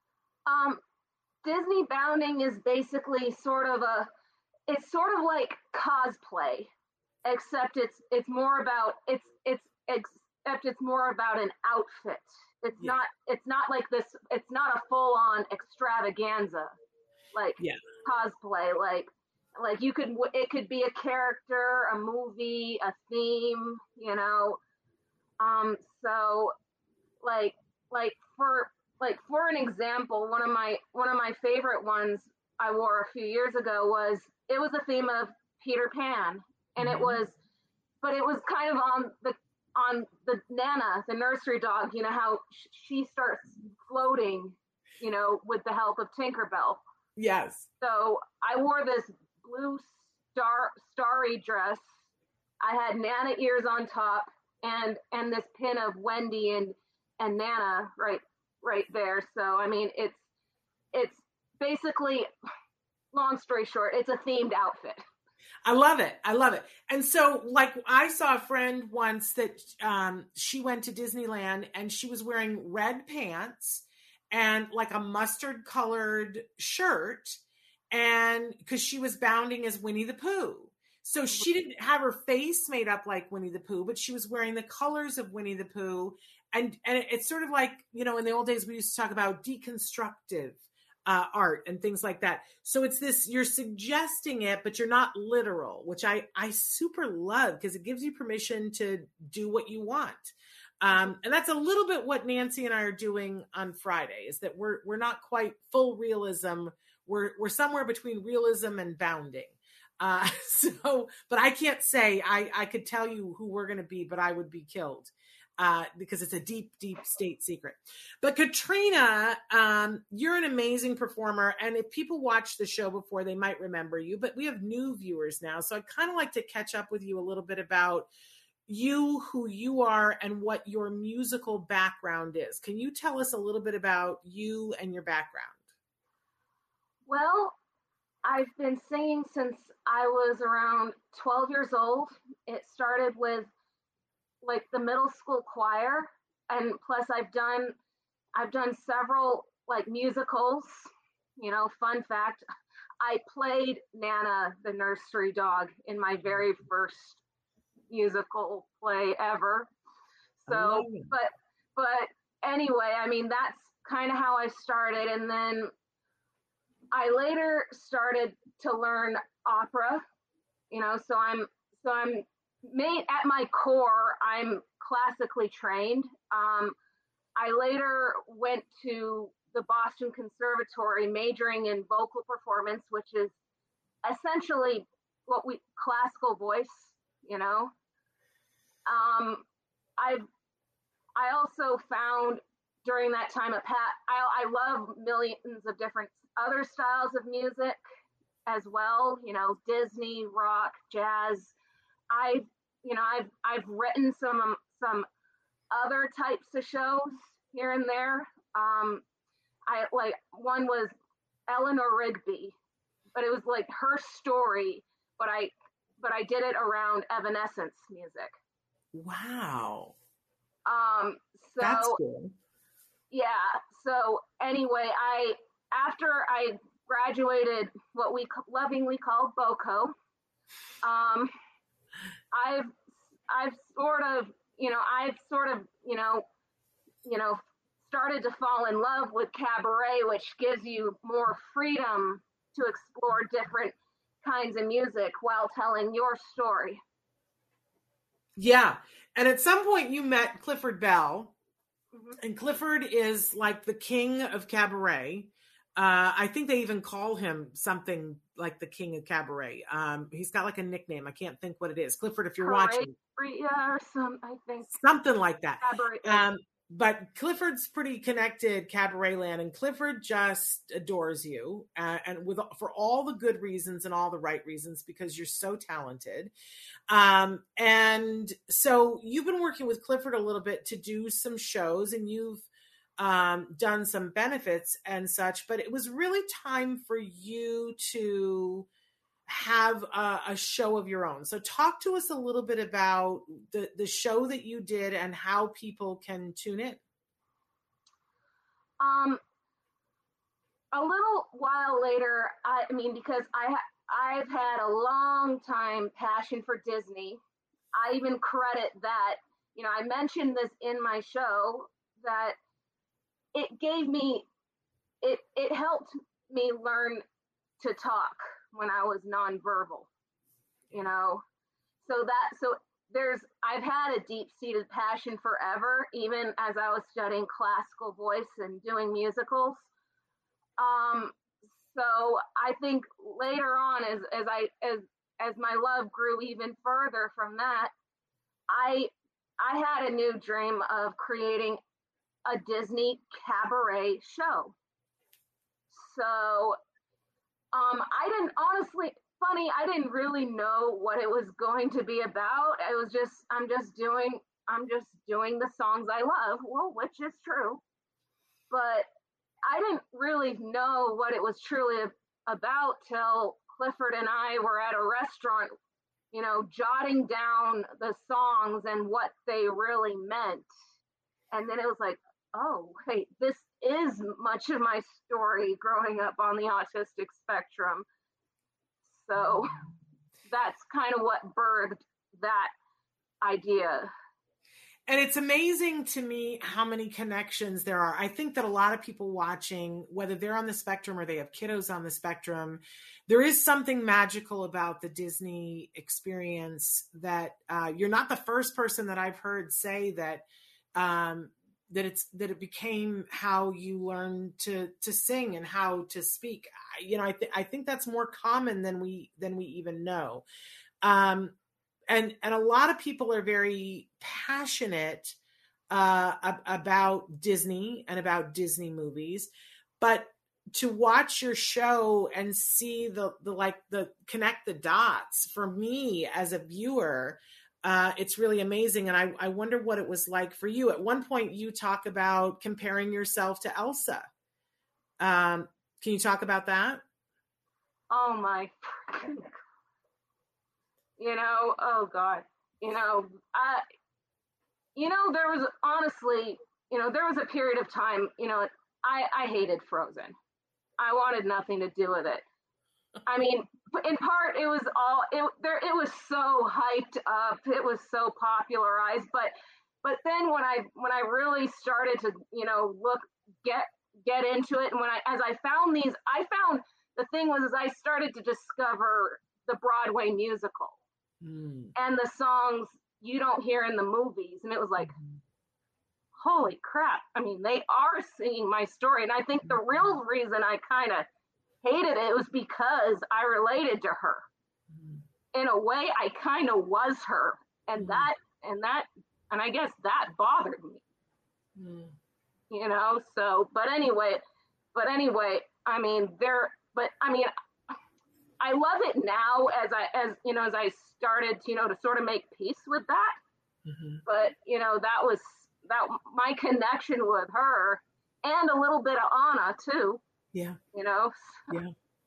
Um, Disney bounding is basically sort of a. It's sort of like cosplay, except it's it's more about it's it's except it's more about an outfit. It's yeah. not it's not like this. It's not a full on extravaganza. Like yeah. cosplay, like like you could it could be a character, a movie, a theme, you know. Um, so like like for like for an example, one of my one of my favorite ones I wore a few years ago was it was a theme of Peter Pan, and mm-hmm. it was, but it was kind of on the on the Nana, the nursery dog. You know how she starts floating, you know, with the help of Tinkerbell. Yes. So I wore this blue star starry dress. I had Nana ears on top, and and this pin of Wendy and and Nana right right there. So I mean, it's it's basically, long story short, it's a themed outfit. I love it. I love it. And so, like, I saw a friend once that um, she went to Disneyland and she was wearing red pants and like a mustard colored shirt, and because she was bounding as Winnie the Pooh. So she didn't have her face made up like Winnie the Pooh, but she was wearing the colors of Winnie the Pooh. And, and it's sort of like, you know, in the old days, we used to talk about deconstructive uh, art and things like that. So it's this, you're suggesting it, but you're not literal, which I, I super love because it gives you permission to do what you want. Um, and that's a little bit what Nancy and I are doing on Friday, is that we're, we're not quite full realism. We're, we're somewhere between realism and bounding. Uh, so, but I can't say, I, I could tell you who we're going to be, but I would be killed. Uh, because it's a deep, deep state secret. But Katrina, um, you're an amazing performer. And if people watched the show before, they might remember you, but we have new viewers now. So I'd kind of like to catch up with you a little bit about you, who you are, and what your musical background is. Can you tell us a little bit about you and your background? Well, I've been singing since I was around twelve years old. It started with like the middle school choir, and plus I've done I've done several like musicals. You know, fun fact, I played Nana the nursery dog in my very first musical play ever. So but but anyway, I mean, that's kind of how I started. And then I later started to learn opera, you know, so I'm so I'm Main, at my core, I'm classically trained. Um, I later went to the Boston Conservatory majoring in vocal performance, which is essentially what we classical voice, you know. Um, I I also found during that time a pat. I, I love millions of different other styles of music as well, you know, Disney, rock, jazz. I've, you know, I've I've written some some other types of shows here and there. Um, I like one was Eleanor Rigby, but it was like her story, but I but I did it around Evanescence music. Wow. Um, so that's cool. Yeah. So anyway, I after I graduated what we lovingly call BOCO, um. I've I've sort of you know I've sort of you know you know started to fall in love with cabaret, which gives you more freedom to explore different kinds of music while telling your story. Yeah, and at some point you met Clifford Bell, mm-hmm. and Clifford is like the king of cabaret. Uh, I think they even call him something like the king of cabaret. Um, he's got like a nickname. I can't think what it is. Clifford, if you're Cabaret, watching. Yeah, or some, I think. Something like that. Cabaret. Um, but Clifford's pretty connected, cabaret land, and Clifford just adores you, uh, and with for all the good reasons and all the right reasons, because you're so talented. Um, and so you've been working with Clifford a little bit to do some shows, and you've Um, done some benefits and such, but it was really time for you to have a, a show of your own. So talk to us a little bit about the, the show that you did and how people can tune in. Um, a little while later, I, I mean, because I, I've had a long time passion for Disney. I even credit that, you know, I mentioned this in my show, that it gave me, it it helped me learn to talk when I was nonverbal, you know. So that, so there's, I've had a deep-seated passion forever, even as I was studying classical voice and doing musicals. Um, so I think later on, as as I as as my love grew even further from that, I I had a new dream of creating a Disney cabaret show. So um, I didn't, honestly, funny, I didn't really know what it was going to be about. It was just, I'm just doing, I'm just doing the songs I love, well, which is true. But I didn't really know what it was truly about till Clifford and I were at a restaurant, you know, jotting down the songs and what they really meant. And then it was like, oh, wait, this is much of my story growing up on the autistic spectrum. So that's kind of what birthed that idea. And it's amazing to me how many connections there are. I think that a lot of people watching, whether they're on the spectrum or they have kiddos on the spectrum, there is something magical about the Disney experience that uh, you're not the first person that I've heard say that um, that it's that it became how you learn to to sing and how to speak. You know, I th- I think that's more common than we than we even know. Um, And and a lot of people are very passionate uh, ab- about Disney and about Disney movies, but to watch your show and see the the like the connect the dots for me as a viewer, uh, it's really amazing. And I, I wonder what it was like for you. At one point, you talk about comparing yourself to Elsa. Um, can you talk about that? Oh my freaking You know, oh God, you know, I, you know, there was honestly, you know, there was a period of time, you know, I, I hated Frozen. I wanted nothing to do with it. I mean, in part, it was all, it, there, it was so hyped up. It was so popularized. But, but then when I, when I really started to, you know, look, get, get into it. And when I, as I found these, I found the thing was, as I started to discover the Broadway musical. Mm. And the songs you don't hear in the movies. And it was like, mm-hmm. holy crap. I mean, they are singing my story. And I think the real reason I kind of hated it was because I related to her. Mm-hmm. In a way, I kind of was her. And mm-hmm. that, and that, and I guess that bothered me. Mm. You know, so, but anyway, but anyway, I mean, there, but I mean, I love it now as I, as, you know, as I started, you know, to sort of make peace with that. Mm-hmm. But, you know, that was, that my connection with her and a little bit of Anna too. Yeah. You know? Yeah.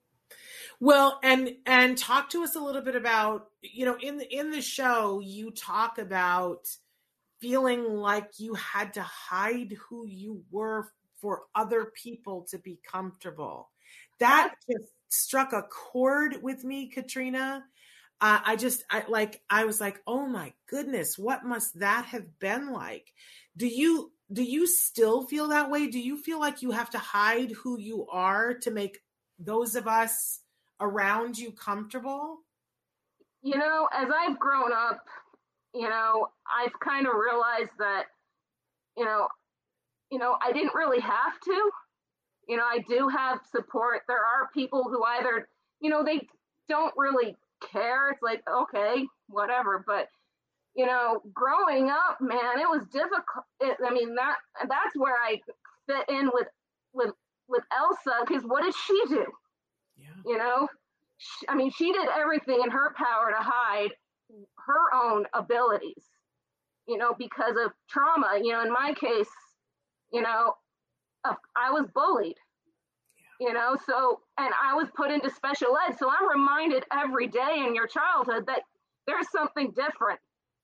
Well, and, and talk to us a little bit about, you know, in the, in the show, you talk about feeling like you had to hide who you were for other people to be comfortable. That just struck a chord with me, Katrina. Uh, I just, I like, I was like, oh my goodness, what must that have been like? Do you, do you still feel that way? Do you feel like you have to hide who you are to make those of us around you comfortable? You know, as I've grown up, you know, I've kind of realized that, you know, you know, I didn't really have to. You know, I do have support. There are people who either, you know, they don't really care. It's like, okay, whatever. But, you know, growing up, man, it was difficult. It, I mean, that that's where I fit in with with with Elsa, because what did she do? Yeah. You know, she, I mean, she did everything in her power to hide her own abilities, you know, because of trauma. You know, in my case, you know, uh, I was bullied, yeah. you know, so, and I was put into special ed. So I'm reminded every day in your childhood that there's something different.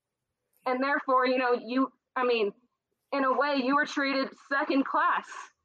And therefore, you know, you, I mean, in a way you were treated second class.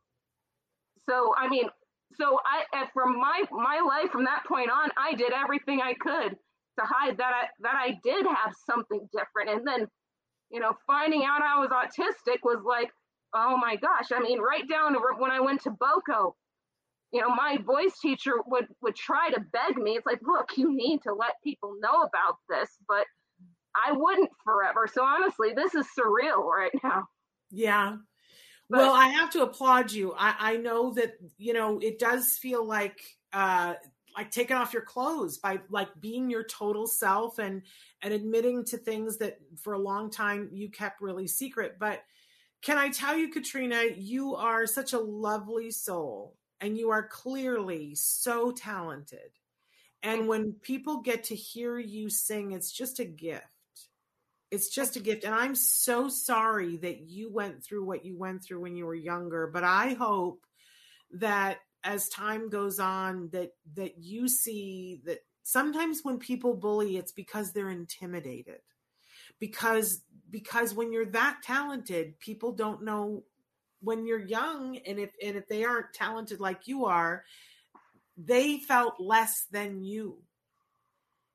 So, I mean, so I, from my, my life from that point on, I did everything I could to hide that I, that I did have something different. And then, you know, finding out I was autistic was like, oh my gosh. I mean, right down to when I went to BOCO, you know, my voice teacher would, would try to beg me. It's like, look, you need to let people know about this, but I wouldn't forever. So honestly, this is surreal right now. Yeah. But, well, I have to applaud you. I, I know that, you know, it does feel like, uh, like taking off your clothes by like being your total self and, and admitting to things that for a long time you kept really secret. But can I tell you, Katrina, you are such a lovely soul and you are clearly so talented. And when people get to hear you sing, it's just a gift. It's just a gift. And I'm so sorry that you went through what you went through when you were younger. But I hope that as time goes on, that that you see that sometimes when people bully, it's because they're intimidated. Because because when you're that talented, people don't know when you're young. And if and if they aren't talented like you are, they felt less than you.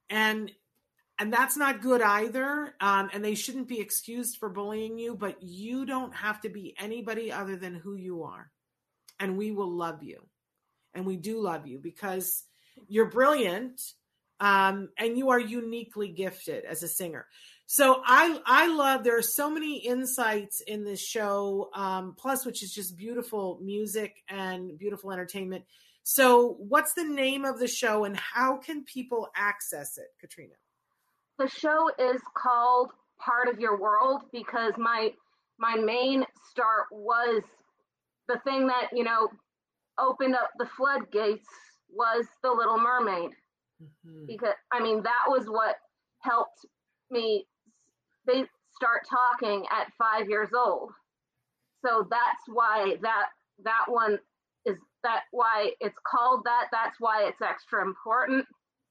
and and that's not good either. Um, and they shouldn't be excused for bullying you, but you don't have to be anybody other than who you are. And we will love you. And we do love you because you're brilliant. Um, and you are uniquely gifted as a singer. So I, I love, there are so many insights in this show, um, plus, which is just beautiful music and beautiful entertainment. So what's the name of the show and how can people access it, Katrina? The show is called Part of Your World because my my main start was the thing that, you know, opened up the floodgates was The Little Mermaid. Mm-hmm. Because, I mean, that was what helped me they start talking at five years old. So that's why that that one is that why it's called that. That's why it's extra important.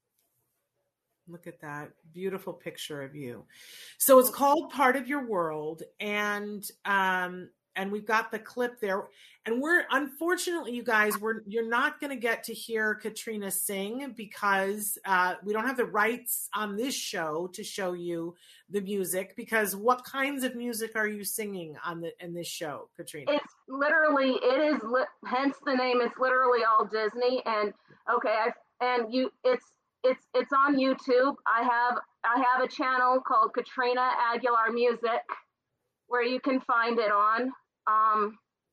Look at that beautiful picture of you. So it's called Part of Your World, and um, and we've got the clip there. And we're unfortunately, you guys, we're you're not going to get to hear Katrina sing because uh, we don't have the rights on this show to show you the music. Because what kinds of music are you singing on the in this show, Katrina? It's literally it is li- hence the name. It's literally all Disney. And okay, I and you it's. It's it's on YouTube. I have I have a channel called Katrina Aguilar Music, where you can find it on. Um,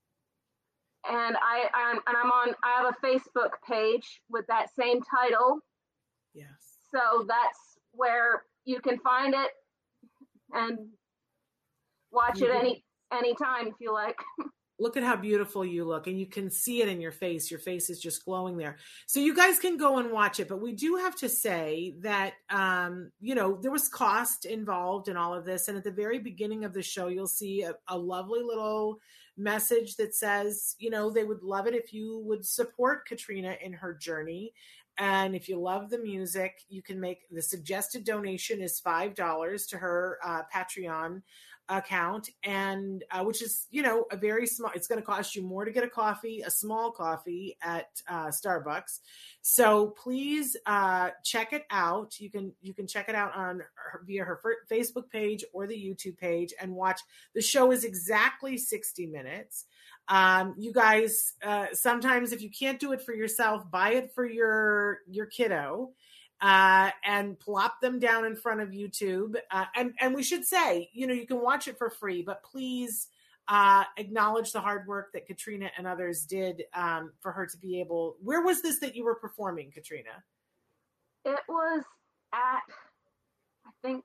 and I I'm, and I'm on. I have a Facebook page with that same title. Yes. So that's where you can find it and watch it any anytime if you like. Look at how beautiful you look, and you can see it in your face. Your face is just glowing there. So you guys can go and watch it, but we do have to say that, um, you know, there was cost involved in all of this. And at the very beginning of the show, you'll see a, a lovely little message that says, you know, they would love it if you would support Katrina in her journey. And if you love the music, you can make the suggested donation is five dollars to her uh, Patreon account, and uh, which is, you know, a very small, it's going to cost you more to get a coffee, a small coffee at uh, Starbucks. So please uh, check it out. You can, you can check it out on her, via her Facebook page or the YouTube page and watch. The show is exactly sixty minutes. Um, you guys, uh, sometimes if you can't do it for yourself, buy it for your, your kiddo. Uh, and plop them down in front of YouTube. Uh, and, and we should say, you know, you can watch it for free, but please uh, acknowledge the hard work that Katrina and others did um, for her to be able. Where was this that you were performing, Katrina? It was at, I think.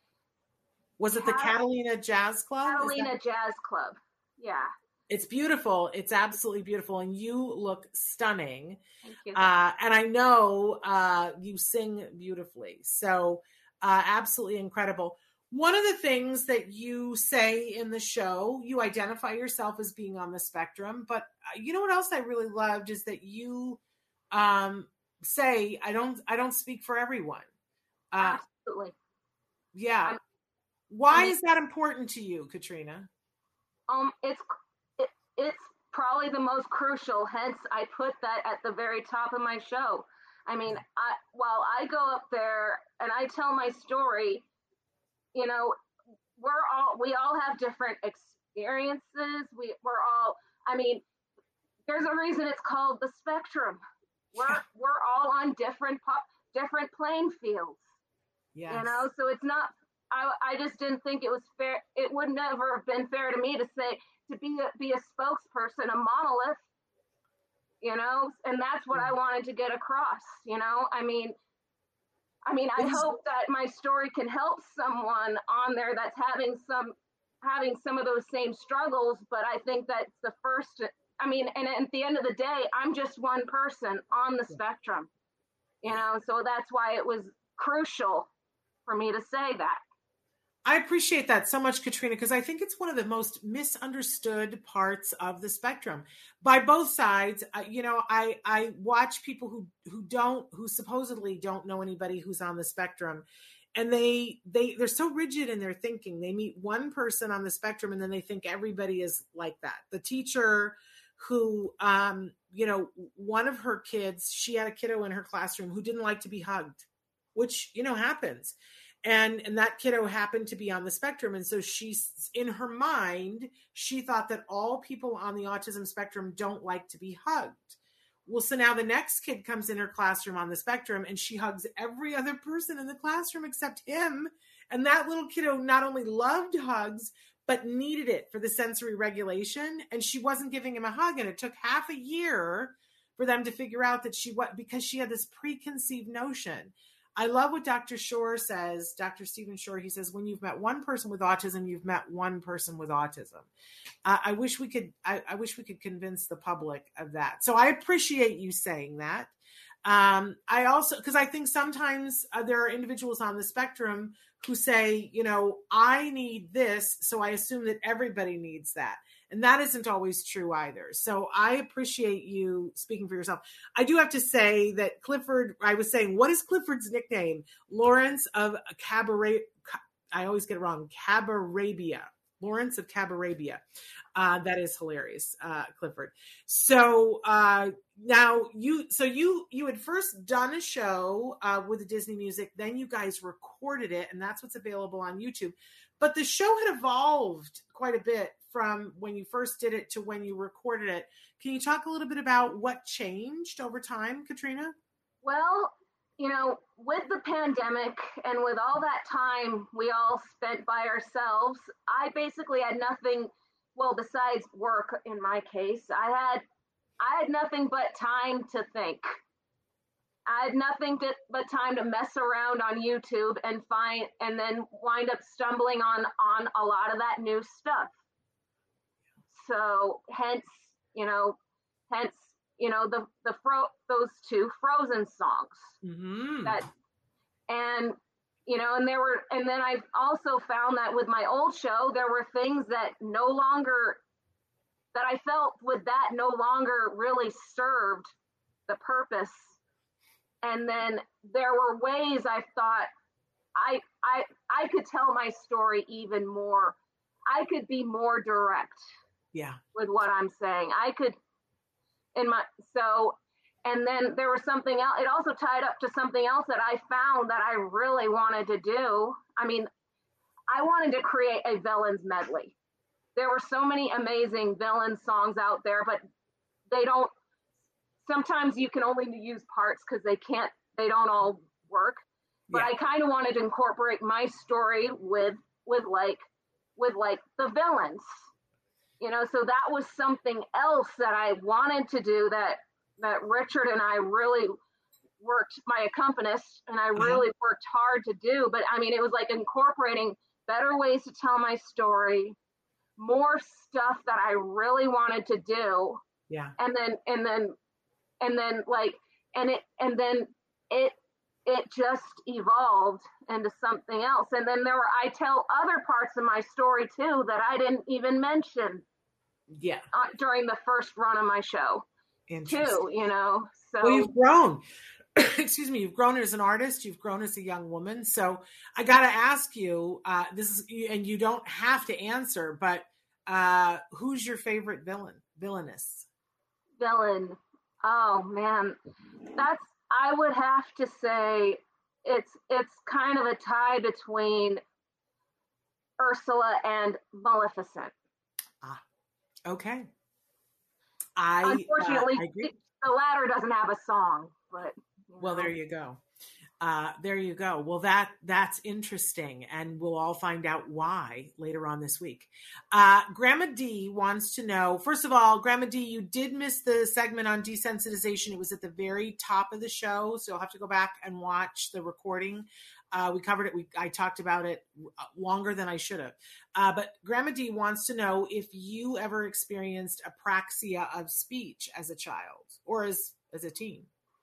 Was it the Catalina Jazz Club? Catalina that- Jazz Club, yeah. It's beautiful. It's absolutely beautiful. And you look stunning. Thank you. Uh, and I know uh, you sing beautifully. So uh, absolutely incredible. One of the things that you say in the show, you identify yourself as being on the spectrum. But uh, you know what else I really loved is that you um, say, I don't, I don't speak for everyone. Uh, absolutely. Yeah. I'm, Why I mean, is that important to you, Katrina? Um, it's it, it's probably the most crucial. Hence, I put that at the very top of my show. I mean, I, while I go up there and I tell my story, you know, we're all we all have different experiences. We we're all. I mean, there's a reason it's called the spectrum. We're yeah. we're all on different different playing fields. Yes. You know, so it's not. I, I just didn't think it was fair. It would never have been fair to me to say, to be a, be a spokesperson, a monolith, you know, and that's what I wanted to get across, you know, I mean, I mean, I hope that my story can help someone on there that's having some, having some of those same struggles, but I think that's the first, I mean, and at the end of the day, I'm just one person on the spectrum, you know, so that's why it was crucial for me to say that. I appreciate that so much, Katrina, because I think it's one of the most misunderstood parts of the spectrum by both sides. Uh, you know, I, I watch people who, who don't, who supposedly don't know anybody who's on the spectrum, and they, they, they're so rigid in their thinking. They meet one person on the spectrum and then they think everybody is like that. The teacher who, um, you know, one of her kids, she had a kiddo in her classroom who didn't like to be hugged. which, you know, happens. And, and that kiddo happened to be on the spectrum. And so she's in her mind, she thought that all people on the autism spectrum don't like to be hugged. Well, so now the next kid comes in her classroom on the spectrum and she hugs every other person in the classroom except him. And that little kiddo not only loved hugs, but needed it for the sensory regulation. And she wasn't giving him a hug. And it took half a year for them to figure out that she, what, because she had this preconceived notion. I love what Doctor Shore says, Doctor Stephen Shore. He says, when you've met one person with autism, you've met one person with autism. Uh, I wish we could, I, I wish we could convince the public of that. So I appreciate you saying that. Um, I also, because I think sometimes uh, there are individuals on the spectrum who say, you know, I need this, so I assume that everybody needs that. And that isn't always true either. So I appreciate you speaking for yourself. I do have to say that Clifford, I was saying, what is Clifford's nickname? Lawrence of Cabaret, I always get it wrong, Cabarabia. Lawrence of Cabarabia. Uh, that is hilarious, uh, Clifford. So uh, now you, so you you had first done a show uh, with the Disney music, then you guys recorded it, and that's what's available on YouTube. But the show had evolved quite a bit from when you first did it to when you recorded it. Can you talk a little bit about what changed over time, Katrina? Well, you know, with the pandemic and with all that time we all spent by ourselves, I basically had nothing, well, besides work in my case, I had I had nothing but time to think. I had nothing to, but time to mess around on YouTube and find, and then wind up stumbling on, on a lot of that new stuff. So hence, you know, hence, you know, the, the fro, those two Frozen songs mm-hmm. that, and, you know, and there were, and then I've also found that with my old show, there were things that no longer, that I felt with that no longer really served the purpose. And then there were ways I thought I, I, I could tell my story even more. I could be more direct. Yeah. With what I'm saying. I could, in my, so, and then there was something else, it also tied up to something else that I found that I really wanted to do. I mean, I wanted to create a villains medley. There were so many amazing villain songs out there, but they don't, sometimes you can only use parts because they can't, they don't all work. But yeah. I kind of wanted to incorporate my story with, with like, with like the villains. You know, so that was something else that I wanted to do that, that Richard and I really worked, my accompanist, and I really uh-huh. worked hard to do. But I mean, it was like incorporating better ways to tell my story, more stuff that I really wanted to do. Yeah. And then, and then, and then like, and it, and then it, it just evolved into something else. And then there were, I tell other parts of my story too that I didn't even mention. Yeah. Uh, during the first run of my show too, you know, so. Well, you've grown, excuse me, you've grown as an artist, you've grown as a young woman. So I got to ask you, uh, this is, and you don't have to answer, but uh, who's your favorite villain, villainess? Villain. Oh man, that's, I would have to say it's it's kind of a tie between Ursula and Maleficent. Ah, okay. I unfortunately uh, I agree. The latter doesn't have a song, but you know. Well, there you go. Uh, there you go. Well, that that's interesting, and we'll all find out why later on this week. Uh, Grandma D wants to know, first of all, Grandma D, you did miss the segment on desensitization. It was at the very top of the show, so you'll have to go back and watch the recording. Uh, we covered it. We I talked about it longer than I should have. Uh, but Grandma D wants to know if you ever experienced apraxia of speech as a child or as as a teen.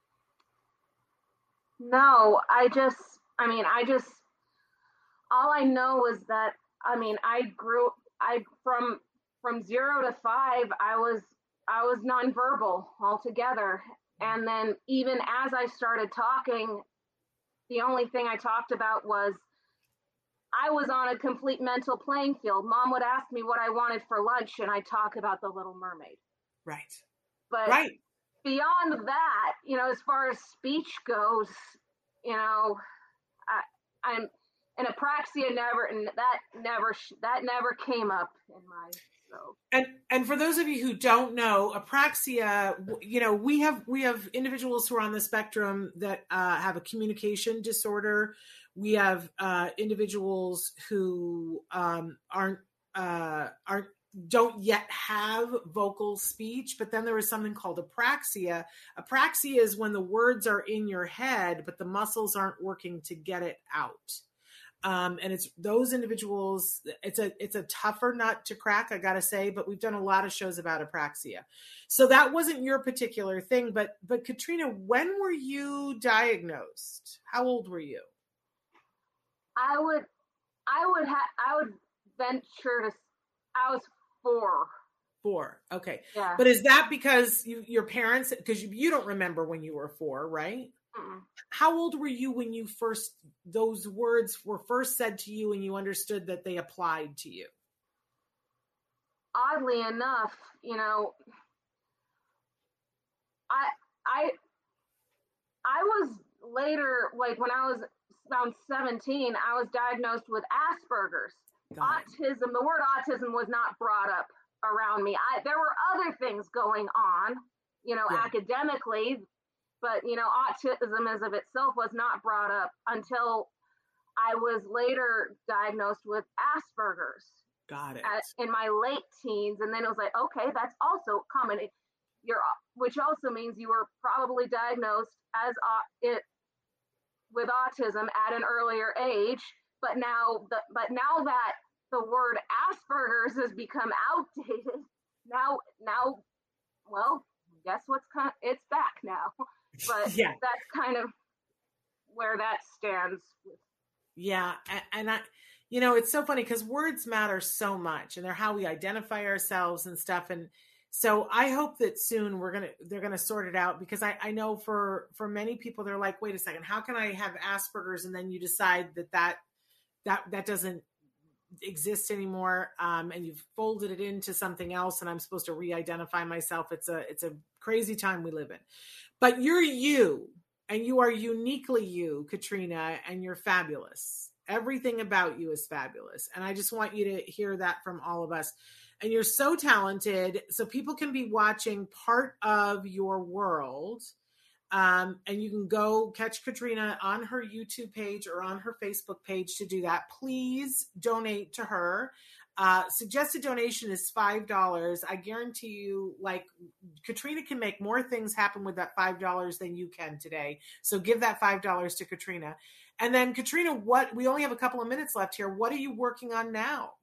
No, I just, I mean, I just, all I know is that, I mean, I grew, I, from, from zero to five, I was, I was nonverbal altogether. And then even as I started talking, the only thing I talked about was, I was on a complete mental playing field. Mom would ask me what I wanted for lunch and I'd talk about The Little Mermaid. Right. But right. Beyond that, you know, as far as speech goes, you know, I'm and apraxia never and that never that never came up in my so. And and for those of you who don't know, apraxia, you know, we have we have individuals who are on the spectrum that uh, have a communication disorder. We have uh, individuals who um, aren't uh, aren't don't yet have vocal speech, but then there is something called apraxia. Apraxia is when the words are in your head, but the muscles aren't working to get it out. Um, and it's those individuals, it's a, it's a tougher nut to crack, I gotta say, but we've done a lot of shows about apraxia. So that wasn't your particular thing, but, but Katrina, when were you diagnosed? How old were you? I would, I would have, I would venture to, I was four. Four. Okay. Yeah. But is that because you, your parents, because you, you don't remember when you were four, right? Mm-mm. How old were you when you first, those words were first said to you and you understood that they applied to you? Oddly enough, you know, I, I, I was later, like when I was around seventeen, I was diagnosed with Asperger's. Got it. Autism, the word autism was not brought up around me. I, there were other things going on, you know, Yeah. academically, but, you know, autism as of itself was not brought up until I was later diagnosed with Asperger's. Got it. At, in my late teens. And then it was like, okay, that's also common. It, you're, which also means you were probably diagnosed as uh, it with autism at an earlier age. But now, the, but now that the word Asperger's has become outdated, now, now, well, guess what's kind of, it's back now. But yeah. That's kind of where that stands. Yeah, and, and I, you know, it's so funny because words matter so much, and they're how we identify ourselves and stuff. And so I hope that soon we're gonna they're gonna sort it out, because I, I know for for many people they're like, wait a second, how can I have Asperger's? And then you decide that that that that doesn't exist anymore, um, and you've folded it into something else, and I'm supposed to re-identify myself. It's a it's a crazy time we live in, but you're you. And you are uniquely you, Katrina, and you're fabulous. Everything about you is fabulous. And I just want you to hear that from all of us. And you're so talented. So people can be watching part of your world. Um, and you can go catch Katrina on her YouTube page or on her Facebook page to do that. Please donate to her. Uh, suggested donation is five dollars. I guarantee you, like, Katrina can make more things happen with that five dollars than you can today. So give that five dollars to Katrina. And then, Katrina, what, we only have a couple of minutes left here. What are you working on now?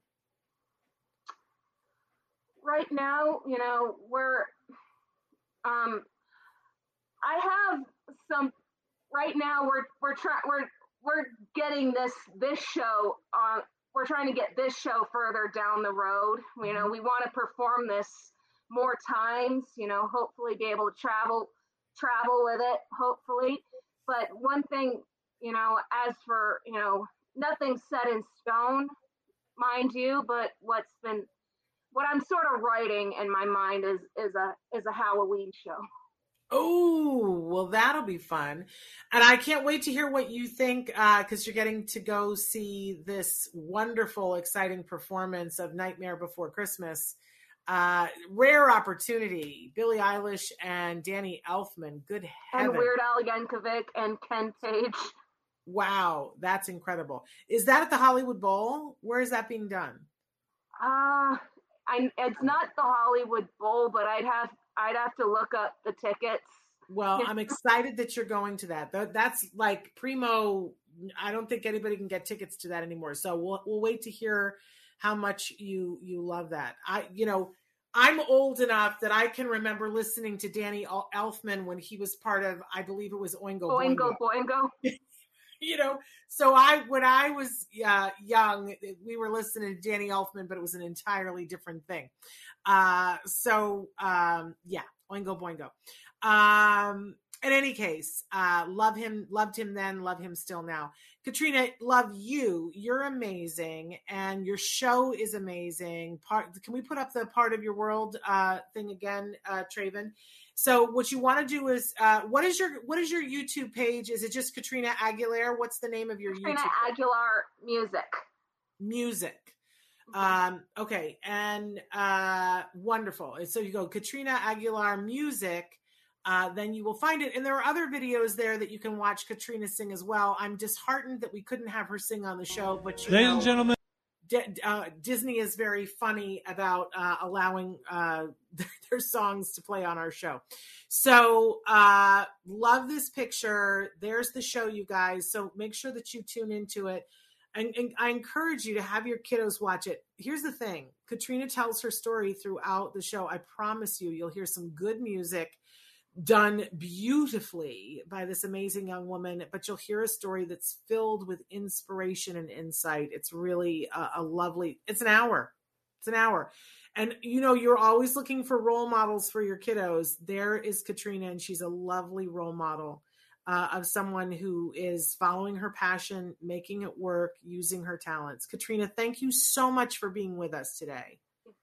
Right now, you know, we're, um, I have some, right now we're, we're trying, we're, we're getting this, this show on, we're trying to get this show further down the road. You know, we want to perform this more times, you know, hopefully be able to travel, travel with it, hopefully. But one thing, you know, as for, you know, nothing's set in stone, mind you, but what's been, what I'm sort of writing in my mind is, is a, is a Halloween show. Oh, well, that'll be fun. And I can't wait to hear what you think, because uh, you're getting to go see this wonderful, exciting performance of Nightmare Before Christmas. Uh, rare opportunity. Billie Eilish and Danny Elfman. Good heaven. And Weird Al Yankovic and Ken Page. Wow, that's incredible. Is that at the Hollywood Bowl? Where is that being done? Uh, I, it's not the Hollywood Bowl, but I'd have I'd have to look up the tickets. Well, I'm excited that you're going to that. That's like primo. I don't think anybody can get tickets to that anymore. So we'll we'll wait to hear how much you you love that. I you know I'm old enough that I can remember listening to Danny Elfman when he was part of, I believe it was Oingo Boingo Boingo. Boingo. You know, so I when I was uh, young, we were listening to Danny Elfman, but it was an entirely different thing. Uh, so um, yeah, Oingo Boingo. Um, in any case, uh, love him, loved him then, love him still now. Katrina, love you. You're amazing, and your show is amazing. Part, can we put up the part of your world uh, thing again, uh, Traven? So what you want to do is, uh, what is your what is your YouTube page? Is it just Katrina Aguilar? What's the name of your Katrina YouTube page? Aguilar Music. Music. Um, okay, and uh, wonderful. And so you go Katrina Aguilar Music, uh, then you will find it. And there are other videos there that you can watch Katrina sing as well. I'm disheartened that we couldn't have her sing on the show, but you ladies know, and gentlemen. D- uh, Disney is very funny about uh, allowing uh, their songs to play on our show. So uh, love this picture. There's the show, you guys. So make sure that you tune into it. And, and I encourage you to have your kiddos watch it. Here's the thing. Katrina tells her story throughout the show. I promise you, you'll hear some good music done beautifully by this amazing young woman, but you'll hear a story that's filled with inspiration and insight. It's really a, a lovely, it's an hour. It's an hour. And, you know, you're always looking for role models for your kiddos. There is Katrina, and she's a lovely role model uh, of someone who is following her passion, making it work, using her talents. Katrina, thank you so much for being with us today.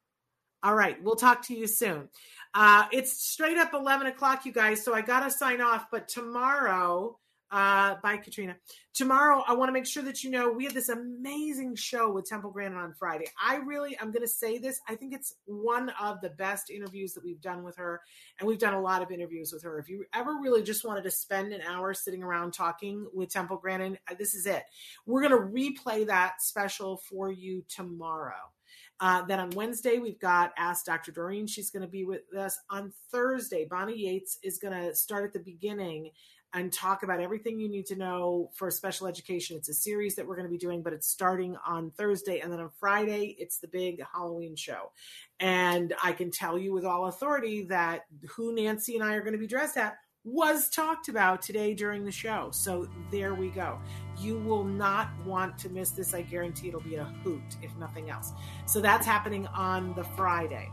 All right. We'll talk to you soon. Uh, it's straight up eleven o'clock, you guys. So I got to sign off. But tomorrow, uh, bye, Katrina. Tomorrow, I want to make sure that you know we have this amazing show with Temple Grandin on Friday. I really, I'm going to say this. I think it's one of the best interviews that we've done with her. And we've done a lot of interviews with her. If you ever really just wanted to spend an hour sitting around talking with Temple Grandin, this is it. We're going to replay that special for you tomorrow. Uh, then on Wednesday, we've got Ask Doctor Doreen. She's going to be with us. On Thursday, Bonnie Yates is going to start at the beginning and talk about everything you need to know for special education. It's a series that we're going to be doing, but it's starting on Thursday. And then on Friday, it's the big Halloween show. And I can tell you with all authority that who Nancy and I are going to be dressed at was talked about today during the show. So there we go. You will not want to miss this. I guarantee it'll be a hoot, if nothing else. So that's happening on the Friday.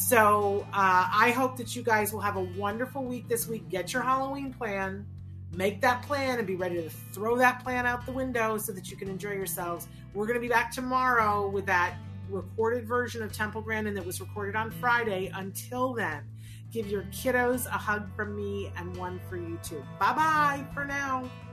So uh, I hope that you guys will have a wonderful week this week. Get your Halloween plan. Make that plan and be ready to throw that plan out the window so that you can enjoy yourselves. We're going to be back tomorrow with that recorded version of Temple Grandin that was recorded on Friday. Until then, give your kiddos a hug from me and one for you too. Bye-bye for now.